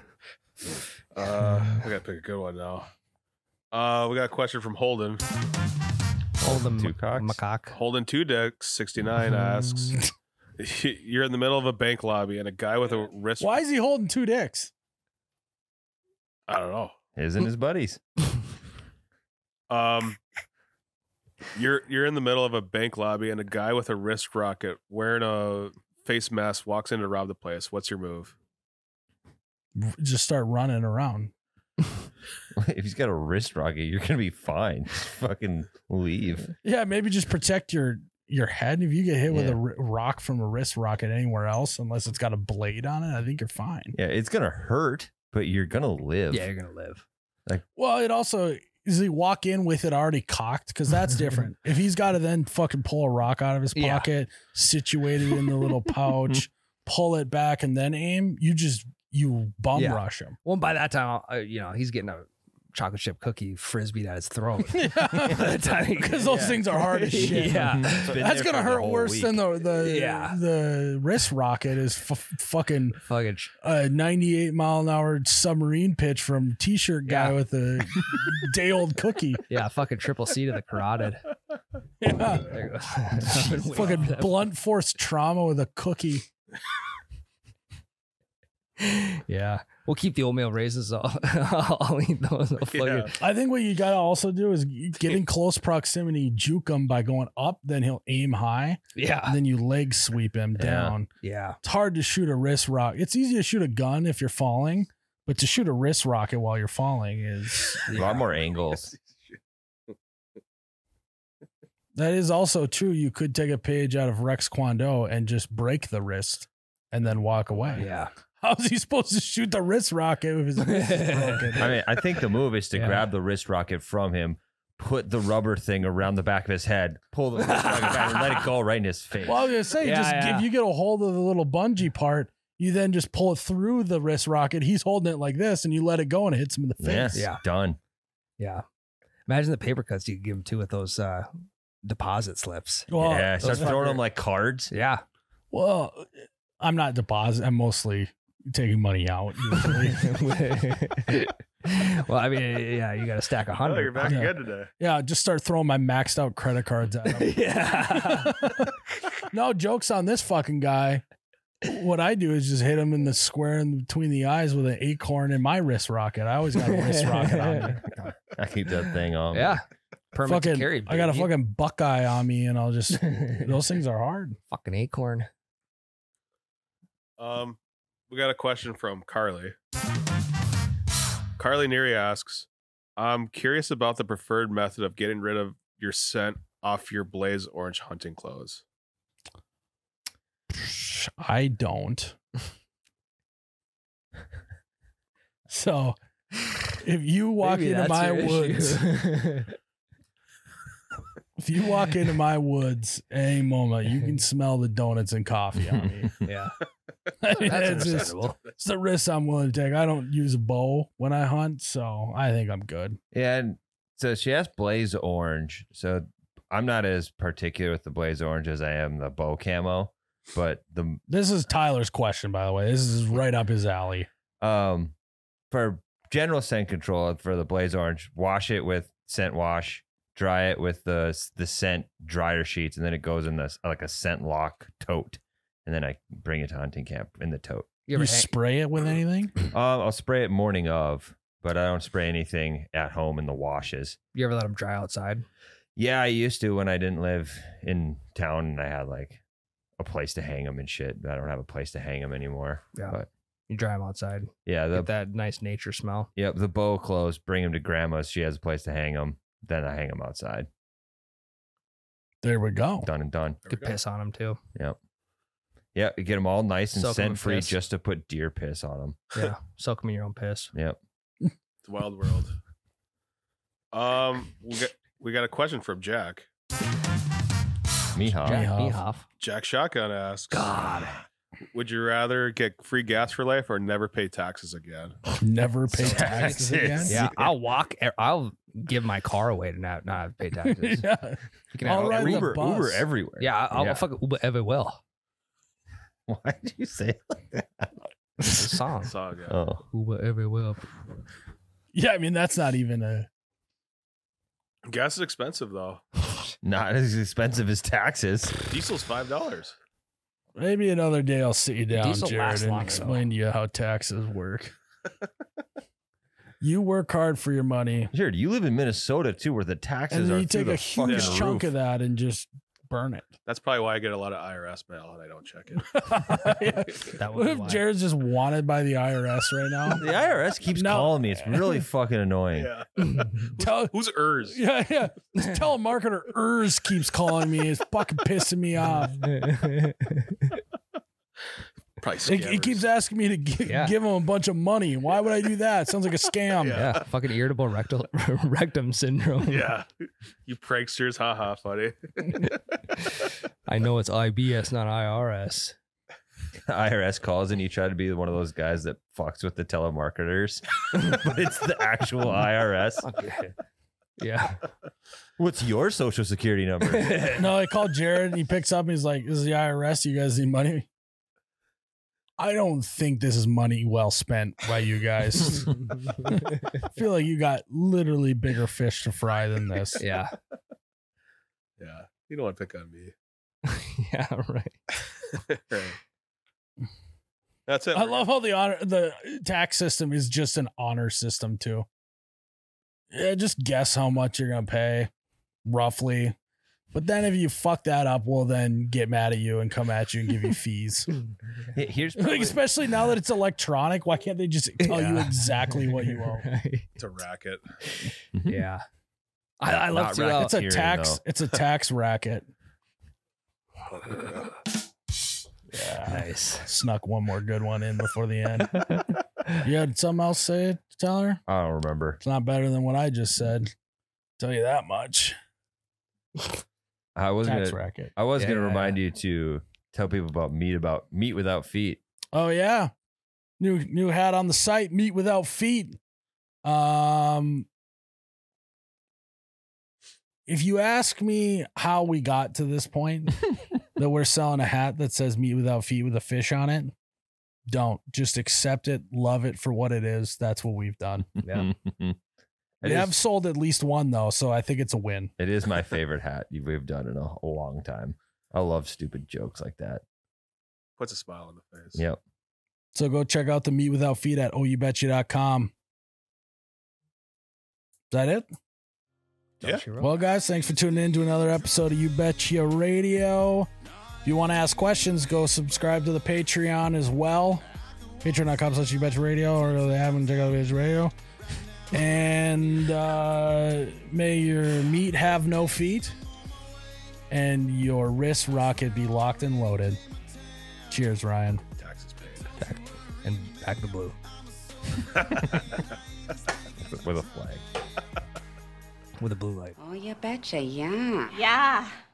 We gotta pick a good one now. We got a question from Holden. Hold them Two cocks? macaque. Holden Two Dicks 69 asks, you're in the middle of a bank lobby and a guy with a wrist. Why is he holding 2 dicks? I don't know. His and his buddies. You're in the middle of a bank lobby and a guy with a wrist rocket wearing a face mask walks in to rob the place. What's your move? Just start running around. If he's got a wrist rocket, you're gonna be fine. Just fucking leave. Yeah, maybe just protect your head. If you get hit with Yeah. a rock from a wrist rocket anywhere else, unless it's got a blade on it, I think you're fine. Yeah, it's gonna hurt, but you're gonna live. Yeah, you're going to live. Well, it also is he walk in with it already cocked because that's different. If he's got to then fucking pull a rock out of his Yeah. pocket, situated in the little pouch, pull it back, and then aim, you bum Yeah. rush him. Well, by that time, he's getting a chocolate chip cookie frisbeed at his throat. Because those things are hard as shit. Yeah. It's been That's there gonna for the hurt whole worse week. than the Yeah. the wrist rocket is fucking Fucking 98-mile-an-hour submarine pitch from T-shirt guy Yeah. with a day old cookie. yeah, fucking triple C to the carotid. Yeah. There you go. Fucking blunt force trauma with a cookie. Yeah, we'll keep the oatmeal raisins. I'll eat those. I'll fucking- Yeah. I think what you gotta also do is get in close proximity, juke him by going up, then he'll aim high, yeah, and then you leg sweep him Yeah. down. yeah. It's hard to shoot a wrist rocket. It's easy to shoot a gun if you're falling, but to shoot a wrist rocket while you're falling is A lot more angles. that is also true. You could take a page out of Rex Kwon Do and just break the wrist and then walk away. Yeah. How's he supposed to shoot the wrist rocket if his wrist is broken? I mean, I think the move is to Yeah. grab the wrist rocket from him, put the rubber thing around the back of his head, pull the wrist rocket back, and let it go right in his face. Well, I was gonna say, Yeah, just yeah. if you get a hold of the little bungee part, you then just pull it through the wrist rocket. He's holding it like this, and you let it go, and it hits him in the yeah, face. Yeah. done. Yeah. Imagine the paper cuts you could give him too with those deposit slips. Well, Yeah, start those throwing fucker- them like cards. Yeah. well, I'm not deposit. I'm mostly taking money out. Usually. Well, I mean, yeah, you got to stack Oh, you're 100. back Yeah. again today. Yeah, just start throwing my maxed out credit cards at him. Yeah. No jokes on this fucking guy. What I do is just hit him in the square in between the eyes with an acorn in my wrist rocket. I always got a wrist rocket on me. I keep that thing on. Yeah. Permit to Fucking, carry. I got a baby. fucking buckeye on me, and I'll just. Those things are hard. fucking acorn. We got a question from Carly. Carly Neary asks, I'm curious about the preferred method of getting rid of your scent off your Blaze Orange hunting clothes. I don't. So, if you walk Maybe into that's my your woods, issue. if you walk into my woods at any moment, you can smell the donuts and coffee on me. yeah. I mean, That's it's, just, understandable. it's the risk I'm willing to take. I don't use a bow when I hunt, so I think I'm good. Yeah, and so she asked Blaze Orange. So I'm not as particular with the Blaze Orange as I am the bow camo, but the This is Tyler's question, by the way. This is right up his alley. for general scent control for the Blaze Orange, wash it with scent wash, dry it with the scent dryer sheets, and then it goes in this like a scent lock tote, and then I bring it to hunting camp in the tote. You You, ever spray it with anything? I'll spray it morning of, but I don't spray anything at home in the washes. you ever let them dry outside? Yeah, I used to when I didn't live in town and I had like a place to hang them and shit. I don't have a place to hang them anymore. Yeah. But You dry them outside. yeah, Get that nice nature smell. Yep, the bow clothes, bring them to grandma's. She has a place to hang them. Then I hang them outside. There we go. Done and done. There we Could go. piss on them too. Yep. Yeah, you get them all nice and Soak 'em in scent free piss. just to put deer piss on them. Yeah. Soak them in your own piss. Yep. It's a wild world. We got a question from Jack. Meehaw. Jack. Jack Mehoff. Mehoff. Jack Shotgun asks, God. would you rather get free gas for life or never pay taxes again? Never pay So taxes again. taxes. Yeah, I'll give my car away to not have to pay taxes. Yeah. You can I'll have ride the Uber, bus. Uber everywhere. yeah, I'll fucking Uber ever will. Why did you say it like that? It's a song. Saga. Oh, Uber ever will. Yeah, I mean, that's not even a. Gas is expensive though. not as expensive as taxes. Diesel's $5. Maybe another day I'll sit you down, Diesel Jared, lasts and longer, explain to you how taxes work. You work hard for your money, Jared, you live in Minnesota too, where the taxes and then are you through take the a huge fucking chunk roof. of that and just burn it. That's probably why I get a lot of IRS mail and I don't check it. That What would be if why. Jared's just wanted by the IRS right now? The IRS keeps No. calling me. It's really fucking annoying. Yeah. Tell, Who's ERS? yeah, yeah. Just tell a marketer Urs keeps calling me. It's fucking pissing me off. Probably It scammers. keeps asking me to Yeah. give him a bunch of money. Why would I do that? Sounds like a scam. Yeah. Yeah, fucking irritable rectum syndrome. Yeah. You pranksters, haha, funny. I know it's IBS, not IRS. IRS calls and you try to be one of those guys that fucks with the telemarketers, but it's the actual IRS. Okay. Yeah. What's your social security number? No, I called Jared and he picks up and he's like, "This is the IRS. You guys need money." I don't think this is money well spent by you guys. I feel like you got literally bigger fish to fry than this. Yeah. Yeah. You don't want to pick on me. Yeah. Right. Right. That's it. I love how the tax system is just an honor system too. Yeah, just guess how much you're gonna pay, roughly. But then if you fuck that up, we'll then get mad at you and come at you and give you fees. Here's Like, especially now that it's electronic, why can't they just tell you exactly what you owe? Right. It's a racket. Yeah. I love Not to. racket. It's a Hearing, tax. though. It's a tax racket. Yeah, Nice. snuck one more good one in before the end. You had something else to say, Tyler? I don't remember. It's not better than what I just said. Tell you that much. I was Tax gonna. racket. I was gonna Yeah. remind you to tell people about meat without feet. Oh yeah, new hat on the site. Meat without feet. If you ask me how we got to this point that we're selling a hat that says meat without feet with a fish on it, don't just accept it, love it for what it is. That's what we've done. Yeah. It We is- have sold at least one though, so I think it's a win. It is my favorite hat we've done in a long time. I love stupid jokes like that. Puts a smile on the face. Yep. So go check out the meat without feet at oubetcha.com. Is that it? Yeah. Well, guys, thanks for tuning in to another episode of You Betcha Radio. If you want to ask questions, go subscribe to the Patreon as well. Patreon.com/You Betcha Radio, or go to and check out the Betcha Radio. And may your meat have no feet and your wrist rocket be locked and loaded. Cheers, Ryan. Taxes paid. And back the blue. With a flag. With a blue light. Oh, you betcha, yeah. Yeah.